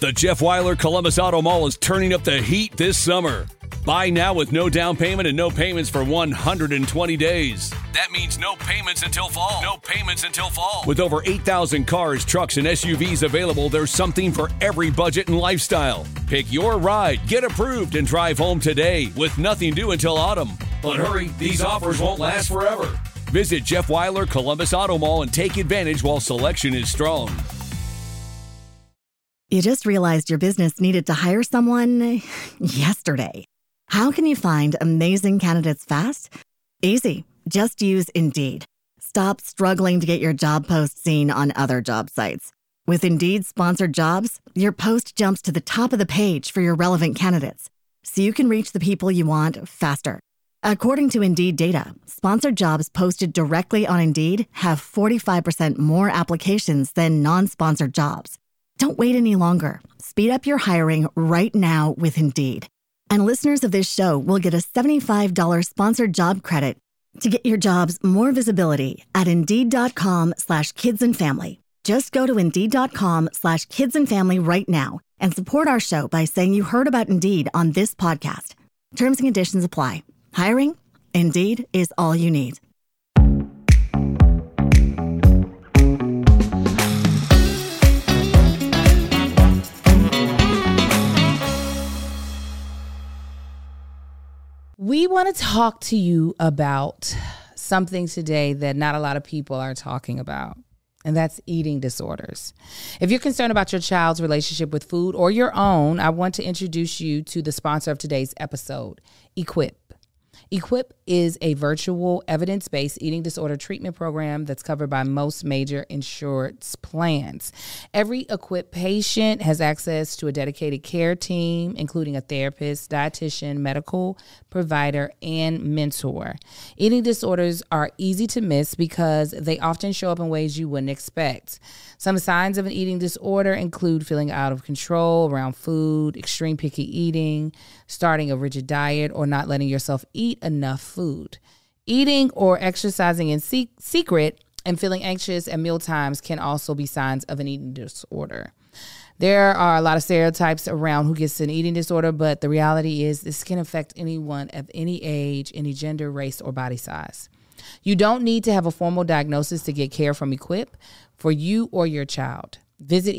The Jeff Weiler Columbus Auto Mall is turning up the heat this summer. Buy now with no down payment and no payments for 120 days. That means no payments until fall. No payments until fall. With over 8,000 cars, trucks, and SUVs available, there's something for every budget and lifestyle. Pick your ride, get approved, and drive home today with nothing due until autumn. But hurry, these offers won't last forever. Visit Jeff Weiler Columbus Auto Mall and take advantage while selection is strong. You just realized your business needed to hire someone yesterday. How can you find amazing candidates fast? Easy. Just use Indeed. Stop struggling to get your job post seen on other job sites. With Indeed sponsored jobs, your post jumps to the top of the page for your relevant candidates, so you can reach the people you want faster. According to Indeed data, sponsored jobs posted directly on Indeed have 45% more applications than non-sponsored jobs. Don't wait any longer. Speed up your hiring right now with Indeed. And listeners of this show will get a $75 sponsored job credit to get your jobs more visibility at Indeed.com/kidsandfamily. Just go to Indeed.com/kidsandfamily right now and support our show by saying you heard about Indeed on this podcast. Terms and conditions apply. Hiring? Indeed is all you need. We want to talk to you about something today that not a lot of people are talking about, and that's eating disorders. If you're concerned about your child's relationship with food or your own, I want to introduce you to the sponsor of today's episode, Equip. Equip is a virtual evidence-based eating disorder treatment program that's covered by most major insurance plans. Every Equip patient has access to a dedicated care team, including a therapist, dietitian, medical provider, and mentor. Eating disorders are easy to miss because they often show up in ways you wouldn't expect. Some signs of an eating disorder include feeling out of control around food, extreme picky eating, starting a rigid diet, or not letting yourself eat enough food. Eating or exercising in secret and feeling anxious at meal times can also be signs of an eating disorder. There are a lot of stereotypes around who gets an eating disorder, but the reality is this can affect anyone of any age, any gender, race, or body size. You don't need to have a formal diagnosis to get care from Equip for you or your child. Visit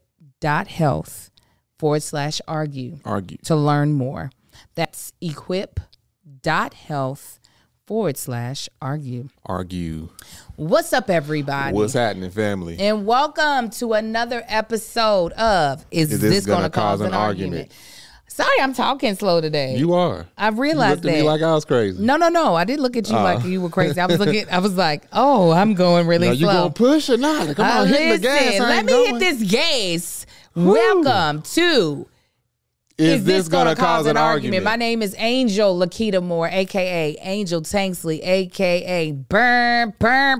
equip.health/argue to learn more. That's equip.health/argue. What's up, everybody? What's happening, family? And welcome to another episode of Is This Gonna Cause an Argument? Sorry, I'm talking slow today. You are. I've realized that. You looked at me like I was crazy. No. I did look at you like you were crazy. I was like, oh, I'm going really slow. You gonna push or not? Come on, hit the gas. Let me hit this gas. Woo. Welcome to Is This Gonna Cause an Argument? My name is Angel Lakita Moore, a.k.a. Angel Tanksley, a.k.a. Burn.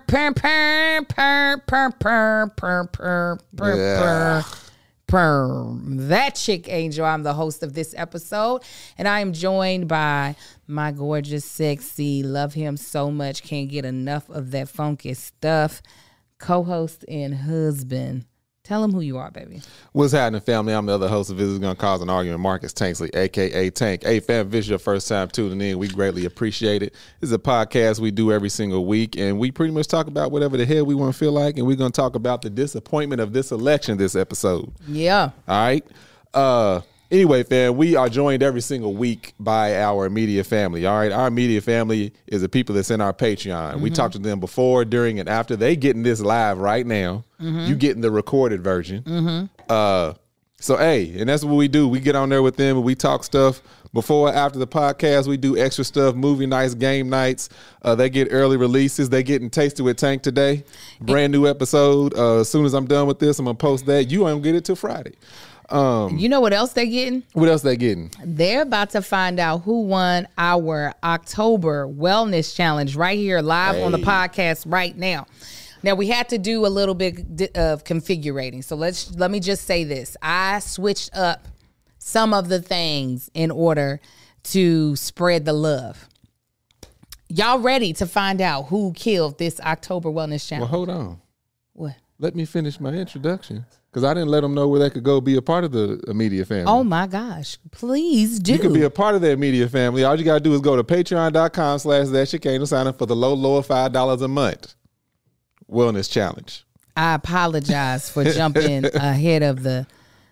That chick, Angel. I'm the host of this episode, and I am joined by my gorgeous, sexy, love him so much, can't get enough of that funky stuff, co-host and husband. Tell him who you are, baby. What's happening, family? I'm the other host of This Is Gonna Cause an Argument, Marcus Tanksley, a.k.a. Tank. Hey, fam, if this is your first time tuning in, we greatly appreciate it. This is a podcast we do every single week, and we pretty much talk about whatever the hell we want to feel like, and we're going to talk about the disappointment of this election this episode. Yeah. All right? Anyway, fam, we are joined every single week by our immediate family, all right? Our immediate family is the people that's in our Patreon. Mm-hmm. We talked to them before, during, and after. They getting this live right now. Mm-hmm. You getting the recorded version. Mm-hmm. So, hey, and that's what we do. We get on there with them and we talk stuff before, after the podcast. We do extra stuff, movie nights, game nights. They get early releases. They getting Tasted with Tank today. Brand new episode. As soon as I'm done with this, I'm going to post that. You won't get it till Friday. You know what else they're getting? What else they getting? They're about to find out who won our October Wellness Challenge right here live on the podcast right now. Now, we had to do a little bit of configurating. So let me just say this. I switched up some of the things in order to spread the love. Y'all ready to find out who killed this October Wellness Challenge? Well, hold on. What? Let me finish my introduction. Because I didn't let them know where they could go be a part of the immediate family. Oh, my gosh. Please do. You can be a part of the immediate family. All you got to do is go to patreon.com/thatchicane to sign up for the low of $5 a month wellness challenge. I apologize for jumping ahead of the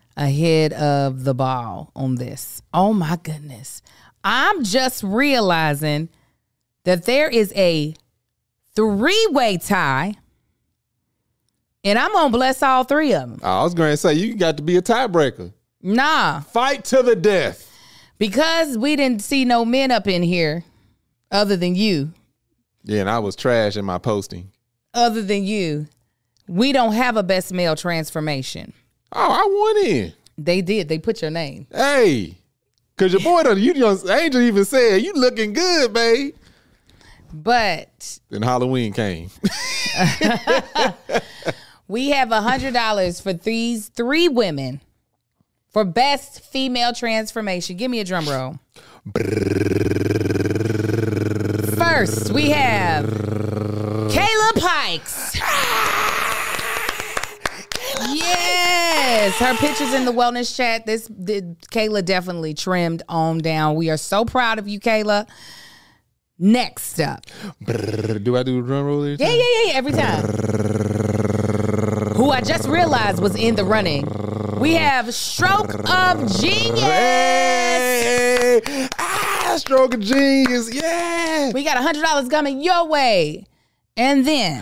ball on this. Oh, my goodness. I'm just realizing that there is a 3-way tie. And I'm going to bless all 3 of them. I was going to say, you got to be a tiebreaker. Nah. Fight to the death. Because we didn't see no men up in here other than you. Yeah, and I was trash in my posting. Other than you. We don't have a best male transformation. Oh, I won in. They did. They put your name. Hey. Because your boy, Angel even said, you looking good, babe. But. Then Halloween came. We have $100 for these 3 women for best female transformation. Give me a drum roll. First, we have Kayla Pikes. Yes, her picture's in the wellness chat. Kayla definitely trimmed on down. We are so proud of you, Kayla. Next up. Do I do a drum roll? Yeah, every time. Who I just realized was in the running. We have Stroke of Genius. Hey, Stroke of Genius, yeah. We got $100 coming your way. And then,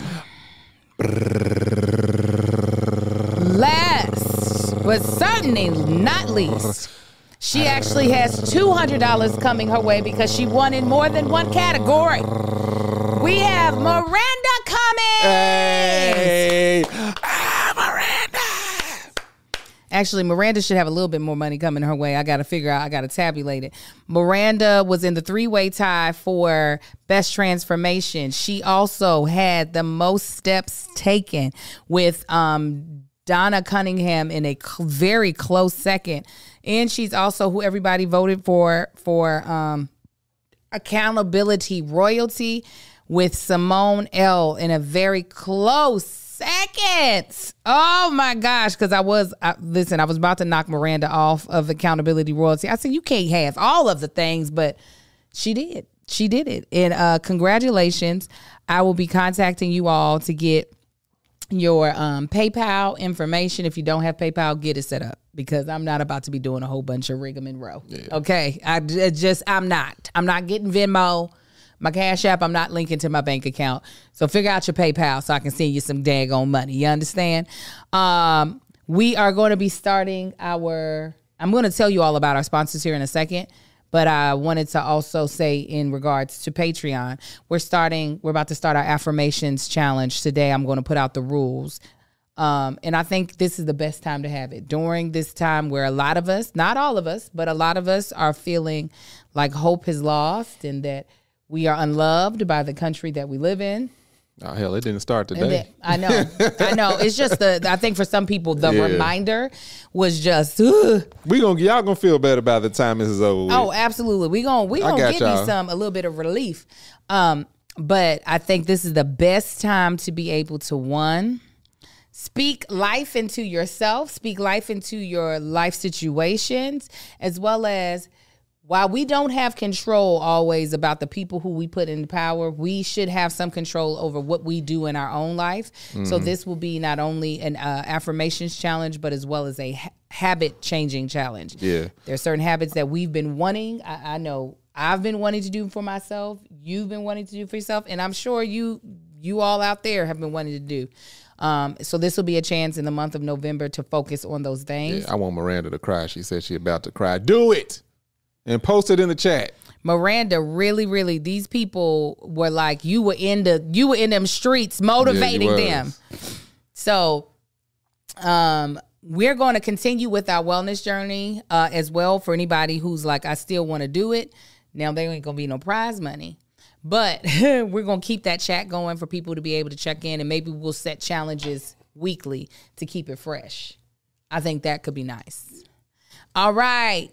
last but certainly not least, she actually has $200 coming her way because she won in more than one category. We have Miranda Cummings. Hey, Miranda. Actually, Miranda should have a little bit more money coming her way. I got to figure out. I got to tabulate it. Miranda was in the 3-way tie for best transformation. She also had the most steps taken with Donna Cunningham in a very close second. And she's also who everybody voted for accountability royalty with Simone L. in a very close second. Oh my gosh. Because I was about to knock Miranda off of accountability royalty. I said, you can't have all of the things, but she did. She did it. And congratulations. I will be contacting you all to get your PayPal information. If you don't have PayPal, get it set up because I'm not about to be doing a whole bunch of rigmarole. Yeah. Okay. I'm not getting Venmo. My Cash App, I'm not linking to my bank account. So figure out your PayPal so I can send you some daggone money. You understand? We are going to be starting I'm going to tell you all about our sponsors here in a second. But I wanted to also say in regards to Patreon, we're about to start our affirmations challenge today. I'm going to put out the rules. And I think this is the best time to have it during this time where a lot of us, not all of us, but a lot of us are feeling like hope is lost and that we are unloved by the country that we live in. Oh, hell, it didn't start today. I know. It's just I think for some people, the reminder was just, ugh. Y'all gonna feel better by the time this is over with. Oh, absolutely. We gonna give you a little bit of relief. But I think this is the best time to be able to, one, speak life into yourself, speak life into your life situations, as well as while we don't have control always about the people who we put in power, we should have some control over what we do in our own life. Mm-hmm. So this will be not only an affirmations challenge, but as well as a habit changing challenge. Yeah, there are certain habits that we've been wanting. I know I've been wanting to do for myself. You've been wanting to do for yourself, and I'm sure you all out there have been wanting to do. So this will be a chance in the month of November to focus on those things. Yeah, I want Miranda to cry. She said she about to cry. Do it. And post it in the chat. Miranda, really, really, these people were like, you were in them streets motivating them. So we're going to continue with our wellness journey as well for anybody who's like, I still want to do it. Now, there ain't going to be no prize money. But we're going to keep that chat going for people to be able to check in. And maybe we'll set challenges weekly to keep it fresh. I think that could be nice. All right.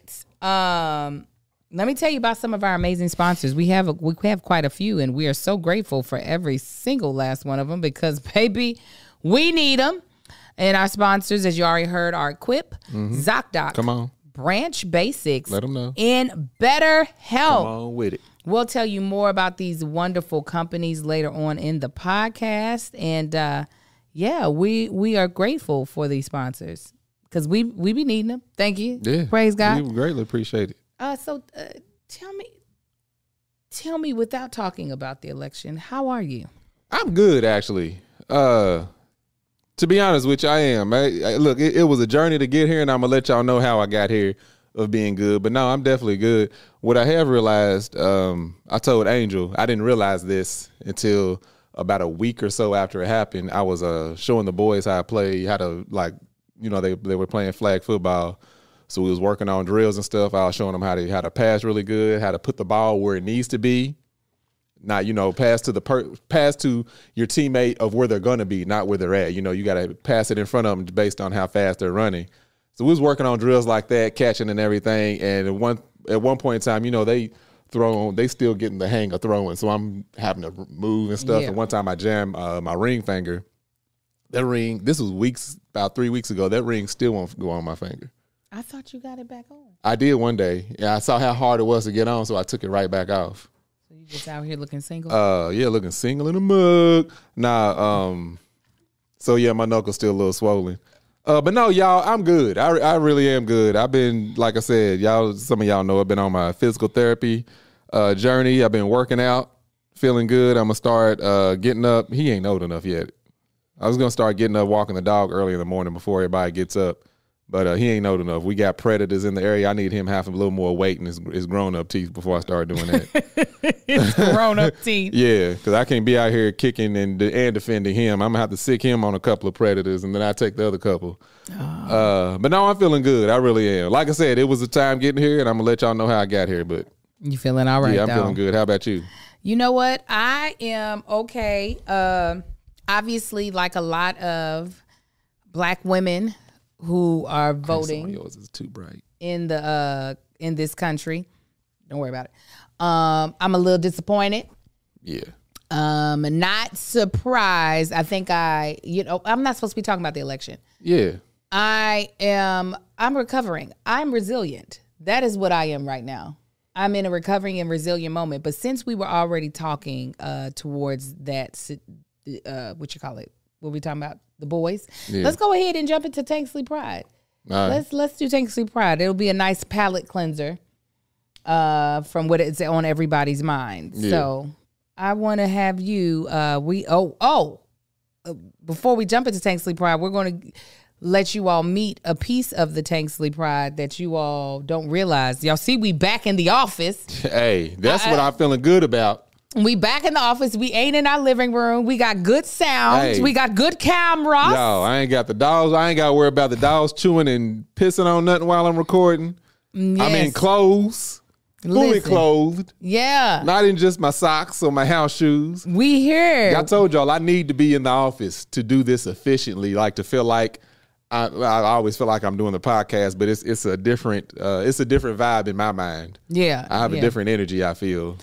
Let me tell you about some of our amazing sponsors. We have quite a few, and we are so grateful for every single last one of them because, baby, we need them. And our sponsors, as you already heard, are Quip, ZocDoc, Come on. Branch Basics, Let 'em know. and Better Health. Come on with it. We'll tell you more about these wonderful companies later on in the podcast. And we are grateful for these sponsors because we be needing them. Thank you. Yeah. Praise God. We greatly appreciate it. Tell me without talking about the election, how are you? I'm good, actually. To be honest with you, I am. Look, it was a journey to get here, and I'm going to let y'all know how I got here of being good. But no, I'm definitely good. What I have realized, I told Angel, I didn't realize this until about a week or so after it happened. I was showing the boys how to play, how to, they were playing flag football. So we was working on drills and stuff. I was showing them how to pass really good, how to put the ball where it needs to be. Not, pass to your teammate of where they're going to be, not where they're at. You got to pass it in front of them based on how fast they're running. So we was working on drills like that, catching and everything. And at one point in time, they still getting the hang of throwing. So I'm having to move and stuff. Yeah. And one time I jammed my ring finger. That ring, this was about 3 weeks ago. That ring still won't go on my finger. I thought you got it back on. I did one day. Yeah, I saw how hard it was to get on, so I took it right back off. So you just out here looking single? Looking single in the mug. So yeah, my knuckle's still a little swollen. But no, y'all, I'm good. I really am good. I've been, like I said, some of y'all know I've been on my physical therapy journey. I've been working out, feeling good. I'm gonna start getting up. He ain't old enough yet. I was gonna start getting up, walking the dog early in the morning before everybody gets up. But he ain't old enough. We got predators in the area. I need him having a little more weight in his grown-up teeth before I start doing that. It's grown-up teeth. Yeah, because I can't be out here kicking and defending him. I'm going to have to sick him on a couple of predators, and then I take the other couple. But no, I'm feeling good. I really am. Like I said, it was a time getting here, and I'm going to let y'all know how I got here. But You feeling all right, yeah, I'm though? feeling good. How about you? You know what? I am okay. Obviously, like a lot of Black women who are voting Yours is too bright. in this country. Don't worry about it. I'm a little disappointed. Yeah. Not surprised. I think I'm not supposed to be talking about the election. Yeah. I'm recovering. I'm resilient. That is what I am right now. I'm in a recovering and resilient moment. But since we were already talking towards that, what you call it? What we talking about? The boys. Yeah. Let's go ahead and jump into Tank Sleep Pride. All right. Let's do Tank Sleep Pride. It'll be a nice palate cleanser from what it's on everybody's mind. Yeah. So I want to have you. Before we jump into Tank Sleep Pride, we're going to let you all meet a piece of the Tank Sleep Pride that you all don't realize. Y'all see, we back in the office. Hey, that's what I'm feeling good about. We back in the office. We ain't in our living room. We got good sounds. Hey. We got good cameras. Yo, I ain't got the dogs. I ain't got to worry about the dogs chewing and pissing on nothing while I'm recording. Yes. I'm in clothes. Fully clothed. Yeah. Not in just my socks or my house shoes. We here. I told y'all I need to be in the office to do this efficiently, like to feel like I always feel like I'm doing the podcast, but it's a different vibe in my mind. Yeah. I have a different energy, I feel.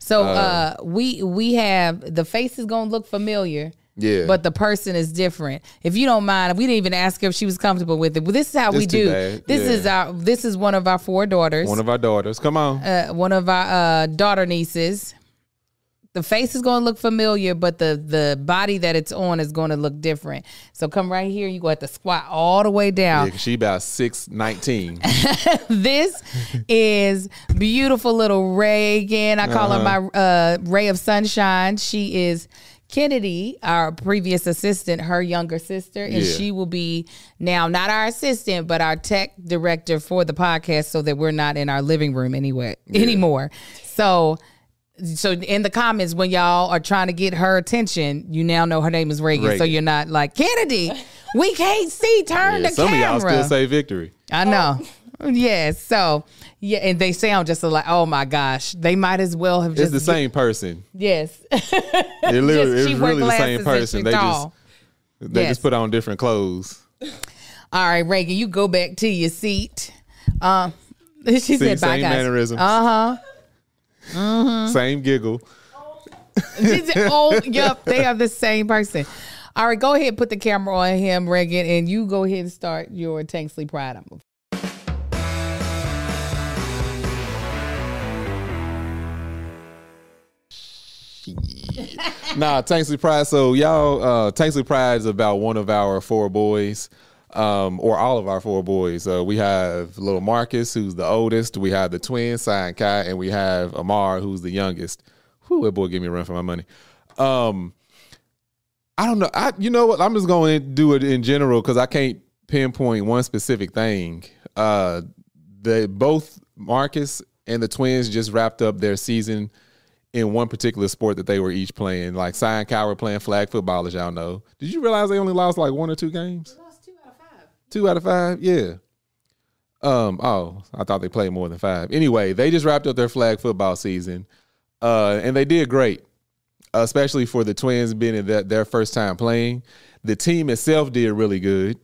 So we have, the face is gonna look familiar. Yeah. But the person is different. If you don't mind, we didn't even ask her if she was comfortable with it. But this is how we do. This is one of our 4 daughters. One of our daughters. Come on. One of our daughter nieces. The face is going to look familiar, but the body that it's on is going to look different. So come right here. You're going to have to squat all the way down. Yeah, 'cause she about 6'19". This is beautiful little Reagan. I call her my ray of sunshine. She is Kennedy, our previous assistant, her younger sister, and she will be now not our assistant, but our tech director for the podcast, so that we're not in our living room anymore. So in the comments, when y'all are trying to get her attention, you now know her name is Reagan. So you're not like, Kennedy, we can't see, turn the some camera. Some of y'all still say victory. I know. Yes. So, yeah, and they sound just like, oh my gosh, they might as well have just. It's the same person. Yes. It literally is really the same person. They just put on different clothes. All right, Reagan, you go back to your seat. She said, bye, same guys. mannerisms. Mm-hmm. Same giggle. She said, oh, yep, they are the same person. All right, go ahead and put the camera on him, Reagan, and you go ahead and start your Tanksley Pride. Nah, Tanksley Pride. So y'all, Tanksley Pride is about one of our 4 boys, or all of our 4 boys. We have little Marcus, who's the oldest. We have the twins, Sai and Kai, and we have Amar, who's the youngest. Whew, that boy give me a run for my money. I don't know. You know what? I'm just going to do it in general because I can't pinpoint one specific thing. Both Marcus and the twins just wrapped up their season in one particular sport that they were each playing. Like Sai and Kai were playing flag football, as y'all know. Did you realize they only lost like 1 or 2 games? They lost 2 out of 5. 2 out of 5? Yeah. I thought they played more than 5. Anyway, they just wrapped up their flag football season, and they did great, especially for the twins being in their first time playing. The team itself did really good.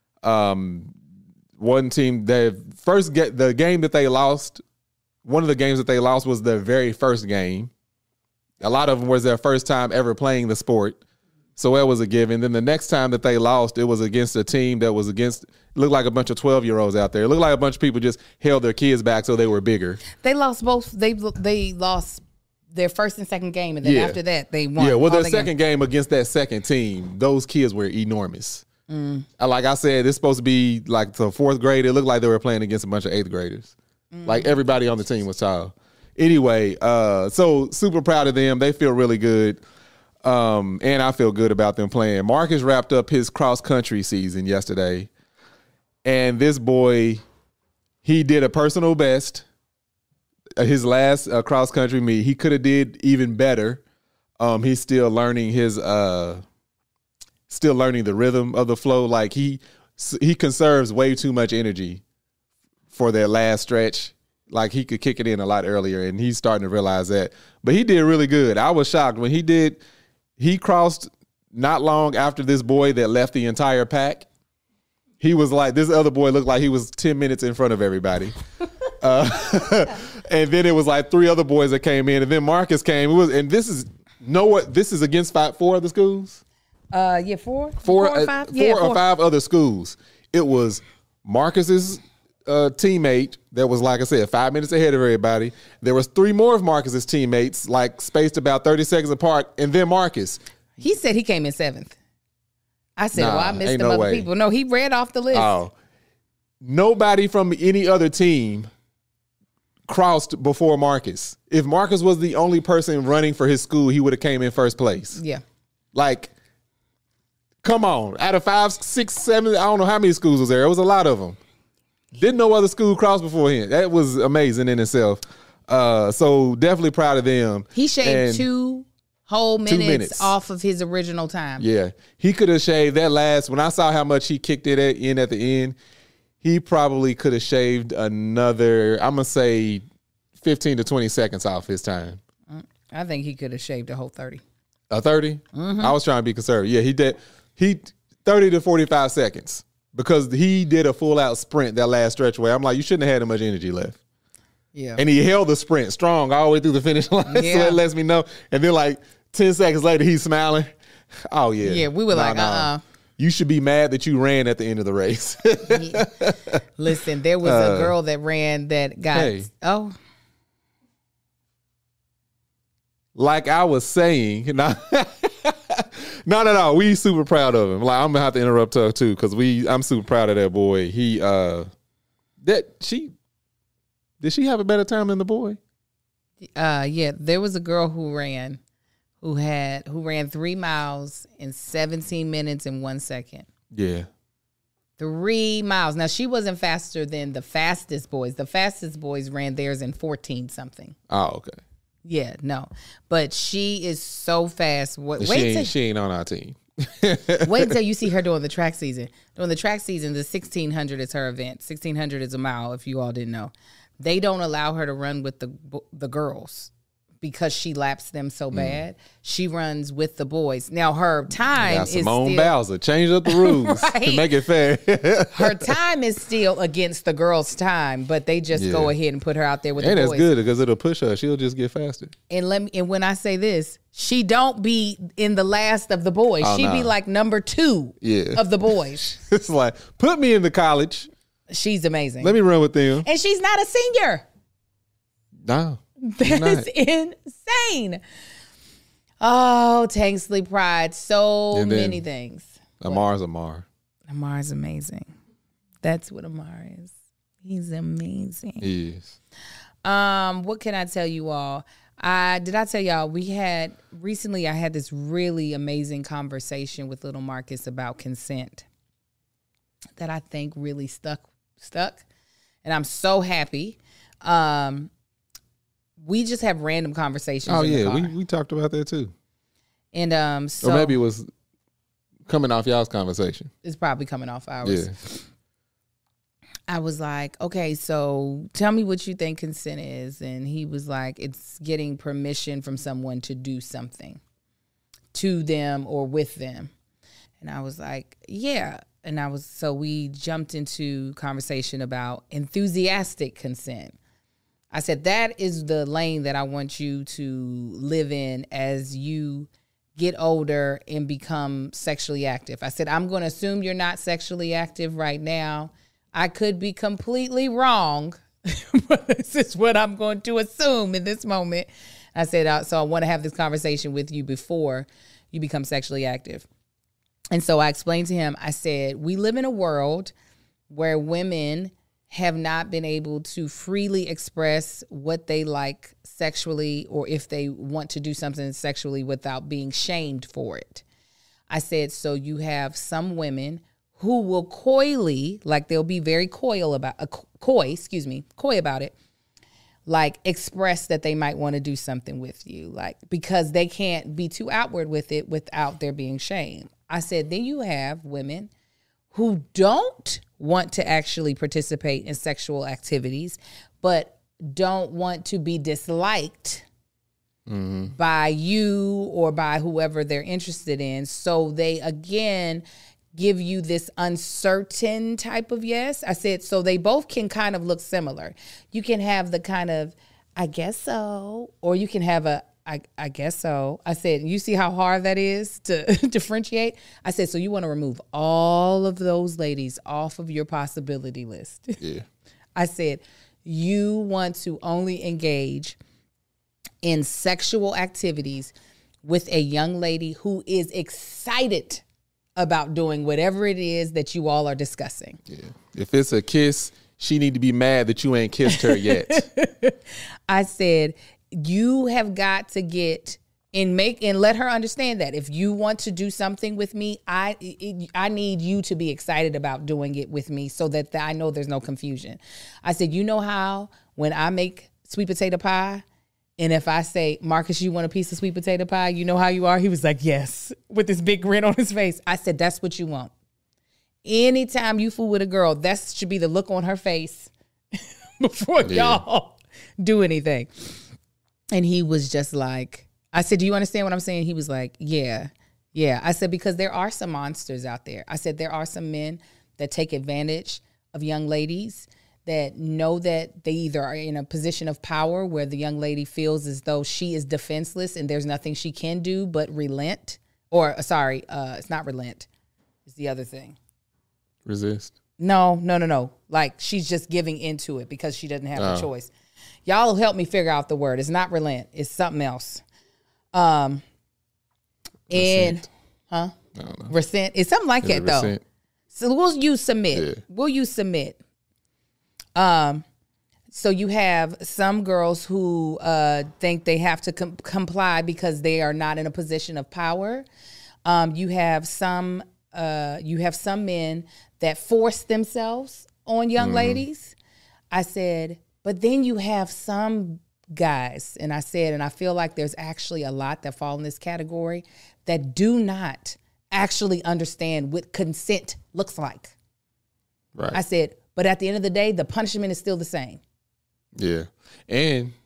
One team, the game that they lost, one of the games that they lost was their very first game. A lot of them was their first time ever playing the sport. So that was a given. Then the next time that they lost, it was against a team that was looked like a bunch of 12-year-olds out there. It looked like a bunch of people just held their kids back so they were bigger. They lost both. They lost their first and second game, and then after that, they won. Yeah, well, their second game against that second team, those kids were enormous. Like I said, it's supposed to be like the 4th grade. It looked like they were playing against a bunch of 8th graders. Like everybody on the team was tall. Anyway, so super proud of them. They feel really good. And I feel good about them playing. Marcus wrapped up his cross-country season yesterday. And this boy, he did a personal best. His last cross-country meet, he could have did even better. He's still learning the rhythm of the flow. Like he conserves way too much energy for that last stretch. Like he could kick it in a lot earlier, and he's starting to realize that. But he did really good. I was shocked when he crossed not long after this boy that left the entire pack. He was like, this other boy looked like he was 10 minutes in front of everybody. And then it was like 3 other boys that came in, and then Marcus came. This is against 4 other schools? 4 or 5? 4 or 5 other schools. It was Marcus's teammate that was, like I said, 5 minutes ahead of everybody. There was 3 more of Marcus's teammates, like spaced about 30 seconds apart, and then Marcus. He said he came in 7th. I said, I missed them other people. No, he read off the list. Oh, nobody from any other team crossed before Marcus. If Marcus was the only person running for his school, he would have came in first place. Yeah. Like, come on. Out of 5, 6, 7, I don't know how many schools was there. It was a lot of them. Didn't no other school cross before him. That was amazing in itself. So definitely proud of them. He shaved 2 whole minutes off of his original time. Yeah. He could have shaved that last. When I saw how much he kicked it in at the end, he probably could have shaved another, I'm going to say 15 to 20 seconds off his time. I think he could have shaved a whole 30. A 30? Mm-hmm. I was trying to be conservative. Yeah, he did. 30 to 45 seconds. Because he did a full-out sprint that last stretch away. I'm like, you shouldn't have had that much energy left. Yeah. And he held the sprint strong all the way through the finish line. Yeah. So it lets me know. And then like 10 seconds later, he's smiling. Oh, yeah. Yeah, we were You should be mad that you ran at the end of the race. Yeah. Listen, there was a girl that ran that got, Like I was saying, no. We super proud of him. Like I'm gonna have to interrupt her too, because I'm super proud of that boy. Did she have a better time than the boy? Yeah, there was a girl who ran 3 miles in 17 minutes and 1 second. Yeah. 3 miles. Now she wasn't faster than the fastest boys. The fastest boys ran theirs in 14 something. Oh, okay. Yeah, no. But she is so fast. She ain't on our team. Wait until you see her during the track season. During the track season, the 1600 is her event. 1600 is a mile, if you all didn't know. They don't allow her to run with the girls because she laps them so bad, she runs with the boys. Now her time is Simone still, Bowser change up the rules to make it fair. her time is still against the girls' time, but they just go ahead and put her out there with the boys. And that's good because it'll push her. She'll just get faster. And when I say this, she don't be in the last of the boys. She be like number 2 of the boys. It's like, put me into college. She's amazing. Let me run with them. And she's not a senior. No. That is insane. Oh, Tanksley Pride. So many things. Amar's Amar. Amar's amazing. That's what Amar is. He's amazing. He is. What can I tell you all? Did I tell y'all recently I had this really amazing conversation with little Marcus about consent that I think really stuck. And I'm so happy. We just have random conversations. Oh, in the car. we talked about that too. And so or maybe it was coming off y'all's conversation. It's probably coming off ours. Yeah. I was like, okay, so tell me what you think consent is. And he was like, it's getting permission from someone to do something to them or with them. And I was like, yeah. And so we jumped into conversation about enthusiastic consent. I said, that is the lane that I want you to live in as you get older and become sexually active. I said, I'm going to assume you're not sexually active right now. I could be completely wrong, but this is what I'm going to assume in this moment. I said, so I want to have this conversation with you before you become sexually active. And so I explained to him, I said, we live in a world where women have not been able to freely express what they like sexually or if they want to do something sexually without being shamed for it. I said, so you have some women who will coyly, like they'll be very coy about it, like express that they might want to do something with you, like because they can't be too outward with it without there being shame. I said, then you have women who don't want to actually participate in sexual activities, but don't want to be disliked by you or by whoever they're interested in. So they, again, give you this uncertain type of yes. I said, so they both can kind of look similar. You can have the kind of, I guess so, or you can have a, I guess so. I said, you see how hard that is to differentiate? I said, so you want to remove all of those ladies off of your possibility list. Yeah. I said, you want to only engage in sexual activities with a young lady who is excited about doing whatever it is that you all are discussing. Yeah. If it's a kiss, she need to be mad that you ain't kissed her yet. I said, you have got to get and let her understand that if you want to do something with me, I need you to be excited about doing it with me so that I know there's no confusion. I said, you know how when I make sweet potato pie, and if I say, Marcus, you want a piece of sweet potato pie? You know how you are? He was like, yes, with this big grin on his face. I said, that's what you want. Anytime you fool with a girl, that should be the look on her face before y'all do anything. And he was just like, I said, do you understand what I'm saying? He was like, yeah. I said, because there are some monsters out there. I said, there are some men that take advantage of young ladies that know that they either are in a position of power where the young lady feels as though she is defenseless and there's nothing she can do but relent. Or, it's not relent. It's the other thing. Resist. No. Like she's just giving into it because she doesn't have a choice. Y'all help me figure out the word. It's not relent. It's something else. Resent. Resent. It's something like that though. So we'll use submit. Yeah. We'll use submit. So you have some girls who think they have to comply because they are not in a position of power. You have some men that force themselves on young ladies. I said, but then you have some guys, and I said, and I feel like there's actually a lot that fall in this category that do not actually understand what consent looks like. Right. I said, but at the end of the day, the punishment is still the same. Yeah. And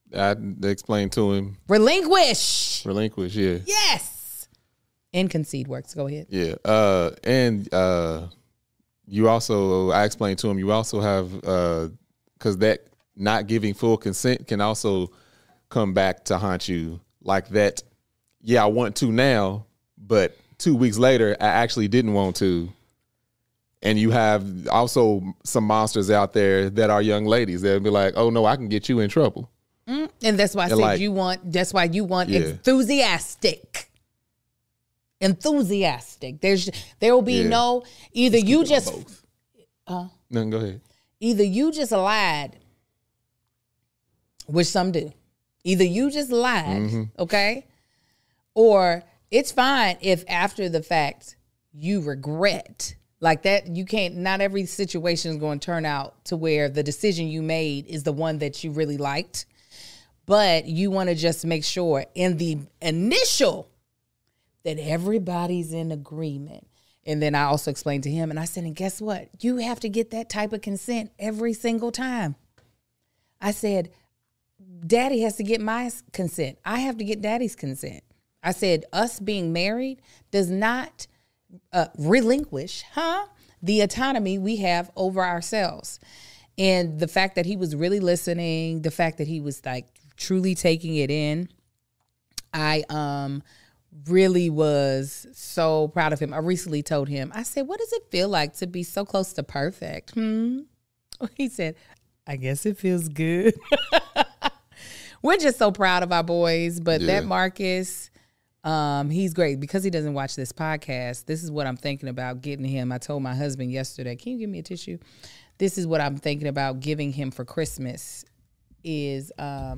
I explained to him. Relinquish. Yeah. Yes. And concede works. Go ahead. Yeah. And you also, I explained to him, you also have, because that not giving full consent can also come back to haunt you like that. Yeah, I want to now, but 2 weeks later, I actually didn't want to. And you have also some monsters out there that are young ladies. They'll be like, oh, no, I can get you in trouble. And that's why I said that's why you want enthusiastic. Enthusiastic. There will be no, either you just. No, go ahead. Either you just lied, which some do. Either you just lied, okay? Or it's fine if after the fact you regret. Like that, you can't, not every situation is going to turn out to where the decision you made is the one that you really liked. But you want to just make sure in the initial that everybody's in agreement. And then I also explained to him, and I said, and guess what? You have to get that type of consent every single time. I said, Daddy has to get my consent. I have to get Daddy's consent. I said, us being married does not relinquish, the autonomy we have over ourselves. And the fact that he was really listening, the fact that he was like truly taking it in, I really was so proud of him. I recently told him, I said, what does it feel like to be so close to perfect? He said, I guess it feels good. We're just so proud of our boys. But that Marcus, he's great. Because he doesn't watch this podcast, this is what I'm thinking about getting him. I told my husband yesterday, can you give me a tissue? This is what I'm thinking about giving him for Christmas is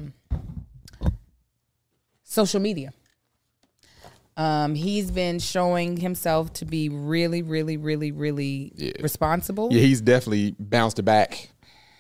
social media. He's been showing himself to be really, really, really, really responsible. Yeah, he's definitely bounced back.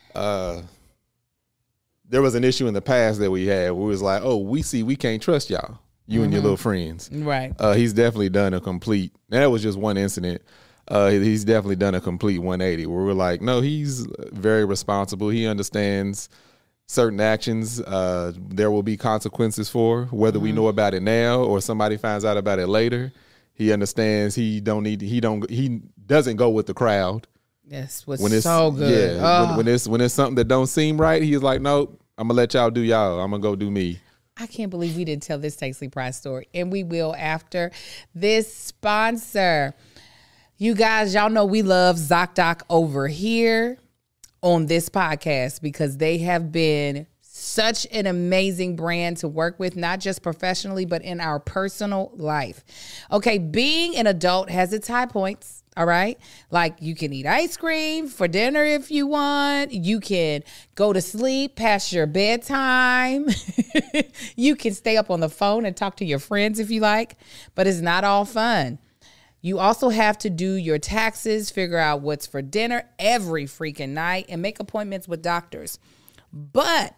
There was an issue in the past that we had where it was like, oh, we can't trust y'all, you and your little friends. Right. He's definitely done a complete, and that was just one incident. He's definitely done a complete 180 where we're like, no, he's very responsible. He understands certain actions there will be consequences for, whether we know about it now or somebody finds out about it later. He understands he doesn't go with the crowd. Yes, was so good. Yeah, when it's something that don't seem right, he's like, nope, I'm gonna let y'all do y'all. I'm gonna go do me. I can't believe we didn't tell this Tasty Prize story, and we will after this sponsor. You guys, y'all know we love ZocDoc over here on this podcast because they have been such an amazing brand to work with, not just professionally, but in our personal life. Okay, being an adult has its high points. All right. Like you can eat ice cream for dinner if you want. You can go to sleep past your bedtime. You can stay up on the phone and talk to your friends if you like, but it's not all fun. You also have to do your taxes, figure out what's for dinner every freaking night, and make appointments with doctors. But,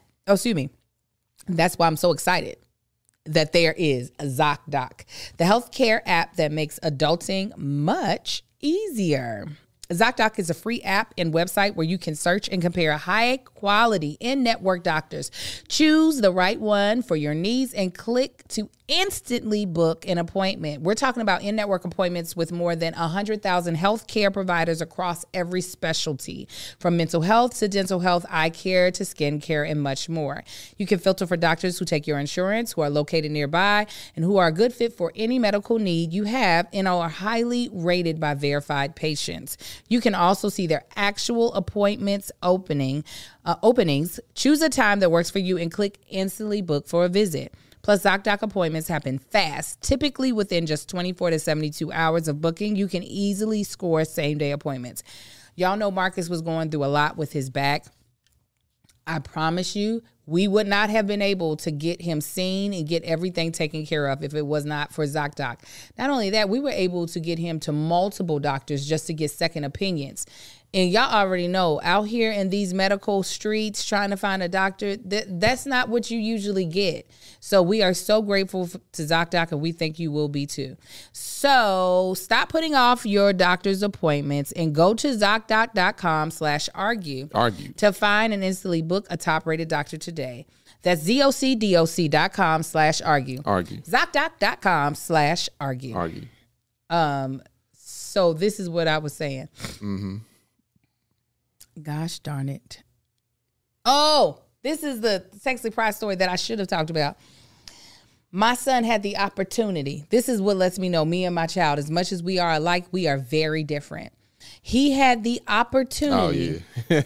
that's why I'm so excited that there is a ZocDoc, the healthcare app that makes adulting much easier. ZocDoc is a free app and website where you can search and compare high-quality in-network doctors. Choose the right one for your needs and click to instantly book an appointment. We're talking about in-network appointments with more than 100,000 healthcare providers across every specialty, from mental health to dental health, eye care to skin care, and much more. You can filter for doctors who take your insurance, who are located nearby, and who are a good fit for any medical need you have and are highly rated by verified patients. You can also see their actual appointments openings. Choose a time that works for you and click instantly book for a visit. Plus, ZocDoc appointments happen fast. Typically within just 24 to 72 hours of booking, you can easily score same-day appointments. Y'all know Marcus was going through a lot with his back. I promise you, we would not have been able to get him seen and get everything taken care of if it was not for ZocDoc. Not only that, we were able to get him to multiple doctors just to get second opinions. And y'all already know, out here in these medical streets trying to find a doctor, that's not what you usually get. So we are so grateful to ZocDoc, and we think you will be too. So stop putting off your doctor's appointments and go to ZocDoc.com/argue to find and instantly book a top-rated doctor today. That's ZocDoc.com/argue. ZocDoc.com/argue. So this is what I was saying. Mm-hmm. Gosh darn it. Oh, this is the sexually pride story that I should have talked about. My son had the opportunity. This is what lets me know me and my child, as much as we are alike, we are very different. He had the opportunity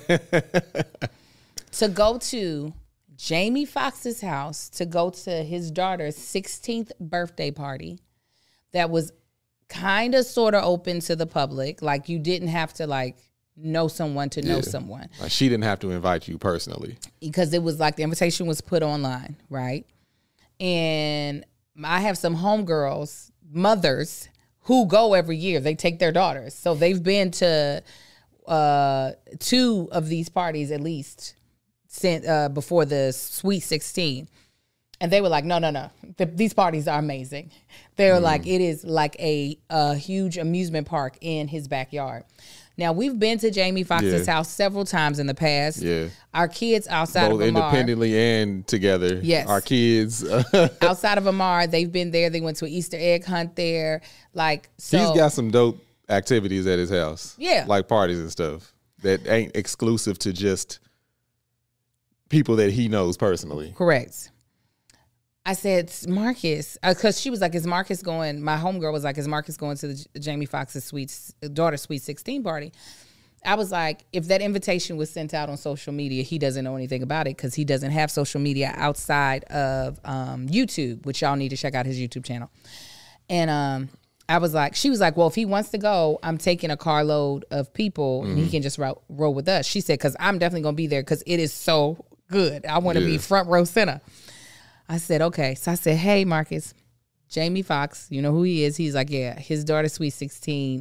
to go to Jamie Foxx's house, to go to his daughter's 16th birthday party that was kind of sort of open to the public. Like, you didn't have to like know someone to know someone. Like, she didn't have to invite you personally. Because it was like the invitation was put online, right? And I have some homegirls, mothers, who go every year. They take their daughters. So they've been to 2 of these parties at least since before the Sweet 16. And they were like, no. These parties are amazing. They were like, it is like a huge amusement park in his backyard. Now, we've been to Jamie Foxx's house several times in the past. Yeah. Our kids outside both of Amar. independently and together. Yes. Our kids. Outside of Amar, they've been there. They went to an Easter egg hunt there. Like, so. He's got some dope activities at his house. Yeah. Like parties and stuff that ain't exclusive to just people that he knows personally. Correct. I said, Marcus, because she was like, is Marcus going? My homegirl was like, is Marcus going to the Jamie Foxx's daughter's Sweet 16 party? I was like, if that invitation was sent out on social media, he doesn't know anything about it because he doesn't have social media outside of YouTube, which y'all need to check out his YouTube channel. And I was like, she was like, well, if he wants to go, I'm taking a carload of people and he can just roll with us. She said, because I'm definitely going to be there because it is so good. I want to be front row center. I said, okay. So I said, hey, Marcus, Jamie Foxx, you know who he is? He's like, yeah, his daughter's Sweet 16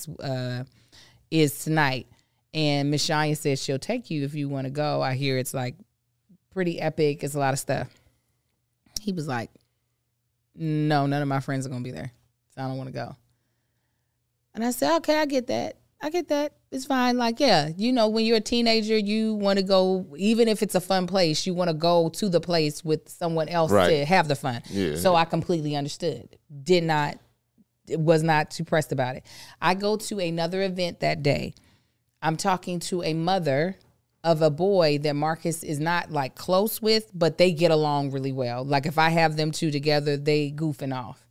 is tonight. And Miss Shania said she'll take you if you want to go. I hear it's like pretty epic. It's a lot of stuff. He was like, no, none of my friends are going to be there. So I don't want to go. And I said, okay, I get that. It's fine. Like, yeah, you know, when you're a teenager, you want to go, even if it's a fun place, you want to go to the place with someone else to have the fun. Yeah. So I completely understood. Was not too pressed about it. I go to another event that day. I'm talking to a mother of a boy that Marcus is not like close with, but they get along really well. Like if I have them two together, they goofing off.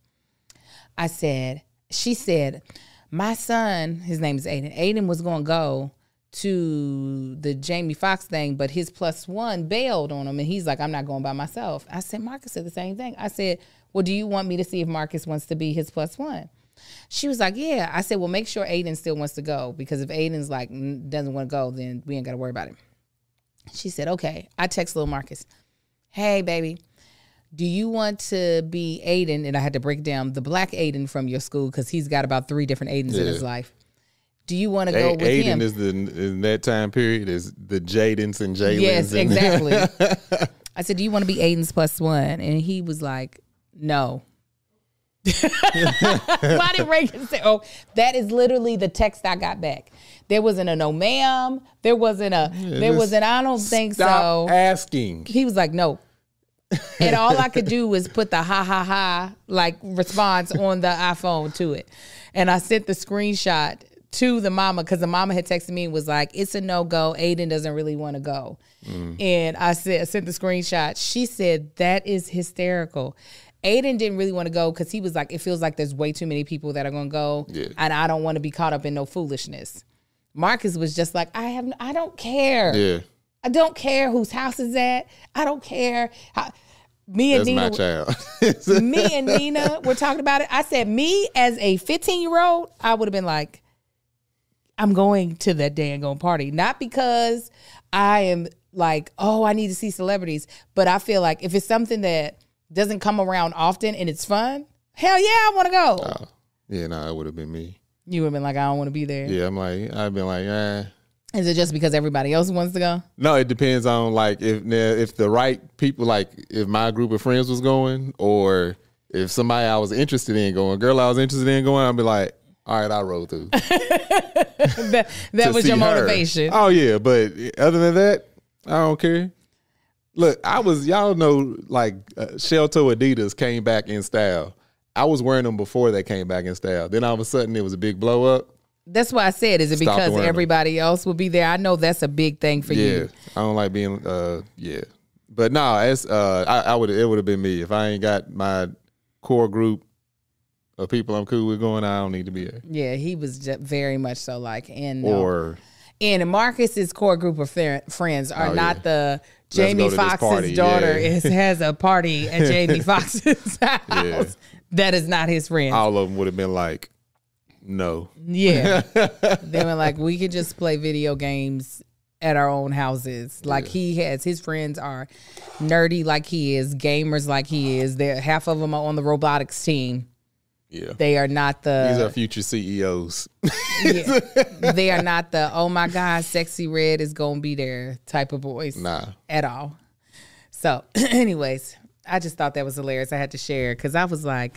She said, my son, his name is Aiden. Aiden was going to go to the Jamie Foxx thing, but his +1 bailed on him. And he's like, I'm not going by myself. I said, Marcus said the same thing. I said, well, do you want me to see if Marcus wants to be his +1? She was like, yeah. I said, well, make sure Aiden still wants to go. Because if Aiden's like, doesn't want to go, then we ain't got to worry about it. She said, okay. I text little Marcus. Hey, baby. Do you want to be Aiden? And I had to break down the black Aiden from your school because he's got about 3 different Aidens in his life. Do you want to go with him? Aiden is in that time period is the Jadens and Jaylens. Yes, exactly. I said, do you want to be Aiden's +1? And he was like, no. Why did Reagan say, oh, that is literally the text I got back. There wasn't a no ma'am. There wasn't I don't think so. Stop asking. He was like, no. And all I could do was put the ha ha ha like response on the iPhone to it. And I sent the screenshot to the mama because the mama had texted me and was like, it's a no-go. Aiden doesn't really want to go. And I sent the screenshot. She said, that is hysterical. Aiden didn't really want to go because he was like, it feels like there's way too many people that are going to go. Yeah. And I don't want to be caught up in no foolishness. Marcus was just like, I don't care. Yeah. I don't care whose house is at. I don't care. That's my child. Me and Nina were talking about it. I said, me as a 15-year-old, I would have been like, I'm going to that dang party. Not because I am like, oh, I need to see celebrities. But I feel like if it's something that doesn't come around often and it's fun, hell yeah, I want to go. Yeah, no, it would have been me. You would have been like, I don't want to be there. Yeah, I've been like, Is it just because everybody else wants to go? No, it depends on like if the right people, like if my group of friends was going, or if somebody I was interested in going, girl I was interested in going, I'd be like, all right, I'll roll through. that was your motivation. Oh yeah, but other than that, I don't care. Look, y'all know, like Shell-toe Adidas came back in style. I was wearing them before they came back in style. Then all of a sudden it was a big blow up. That's why I said, is it because everybody else will be there? I know that's a big thing for you. Yeah, I don't like being, yeah. But no, it would have been me. If I ain't got my core group of people I'm cool with going, I don't need to be there. Yeah, he was just very much so like, and Marcus's core group of friends are not the Jamie Foxx's daughter has a party at Jamie Foxx's house. Yeah. That is not his friend. All of them would have been like, no. Yeah. They were like, we could just play video games at our own houses. Like his friends are nerdy like he is, gamers like he is. Half of them are on the robotics team. Yeah. They are not these are future CEOs. Yeah. They are not the, oh my God, Sexy Red is going to be there type of boys. Nah. At all. So, anyways, I just thought that was hilarious. I had to share because I was like,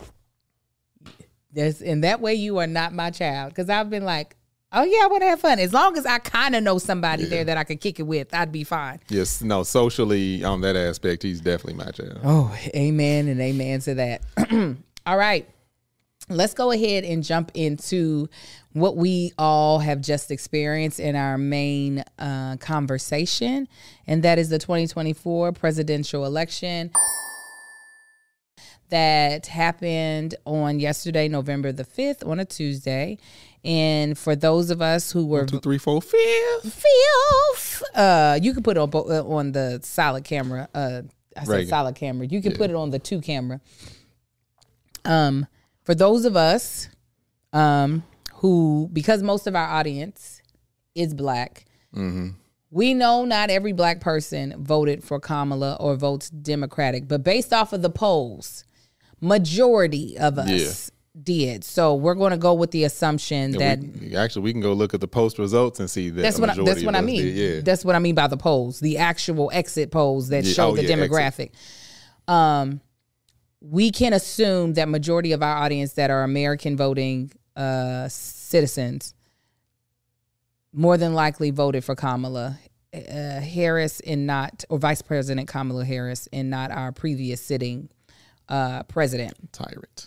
in that way, you are not my child. Because I've been like, oh yeah, I want to have fun. As long as I kind of know somebody there that I could kick it with, I'd be fine. Yes, no, socially on that aspect, he's definitely my child. Oh, amen and amen to that. All right. Let's go ahead and jump into what we all have just experienced in our main conversation, and that is the 2024 presidential election that happened on yesterday, November the 5th, on a Tuesday. And for those of us who were 1, 2, 3, 4, 5th, you can put it on the solid camera. I said solid camera. You can put it on the 2 camera. For those of us who, because most of our audience is Black, we know not every Black person voted for Kamala or votes Democratic, but based off of the polls, majority of us did. So we're going to go with the assumption that we can go look at the post results and see that that's what I mean. Yeah. That's what I mean by the polls, the actual exit polls that show the demographic. We can assume that majority of our audience that are American voting citizens more than likely voted for Kamala Harris or Vice President Kamala Harris and not our previous sitting president. Tyrant.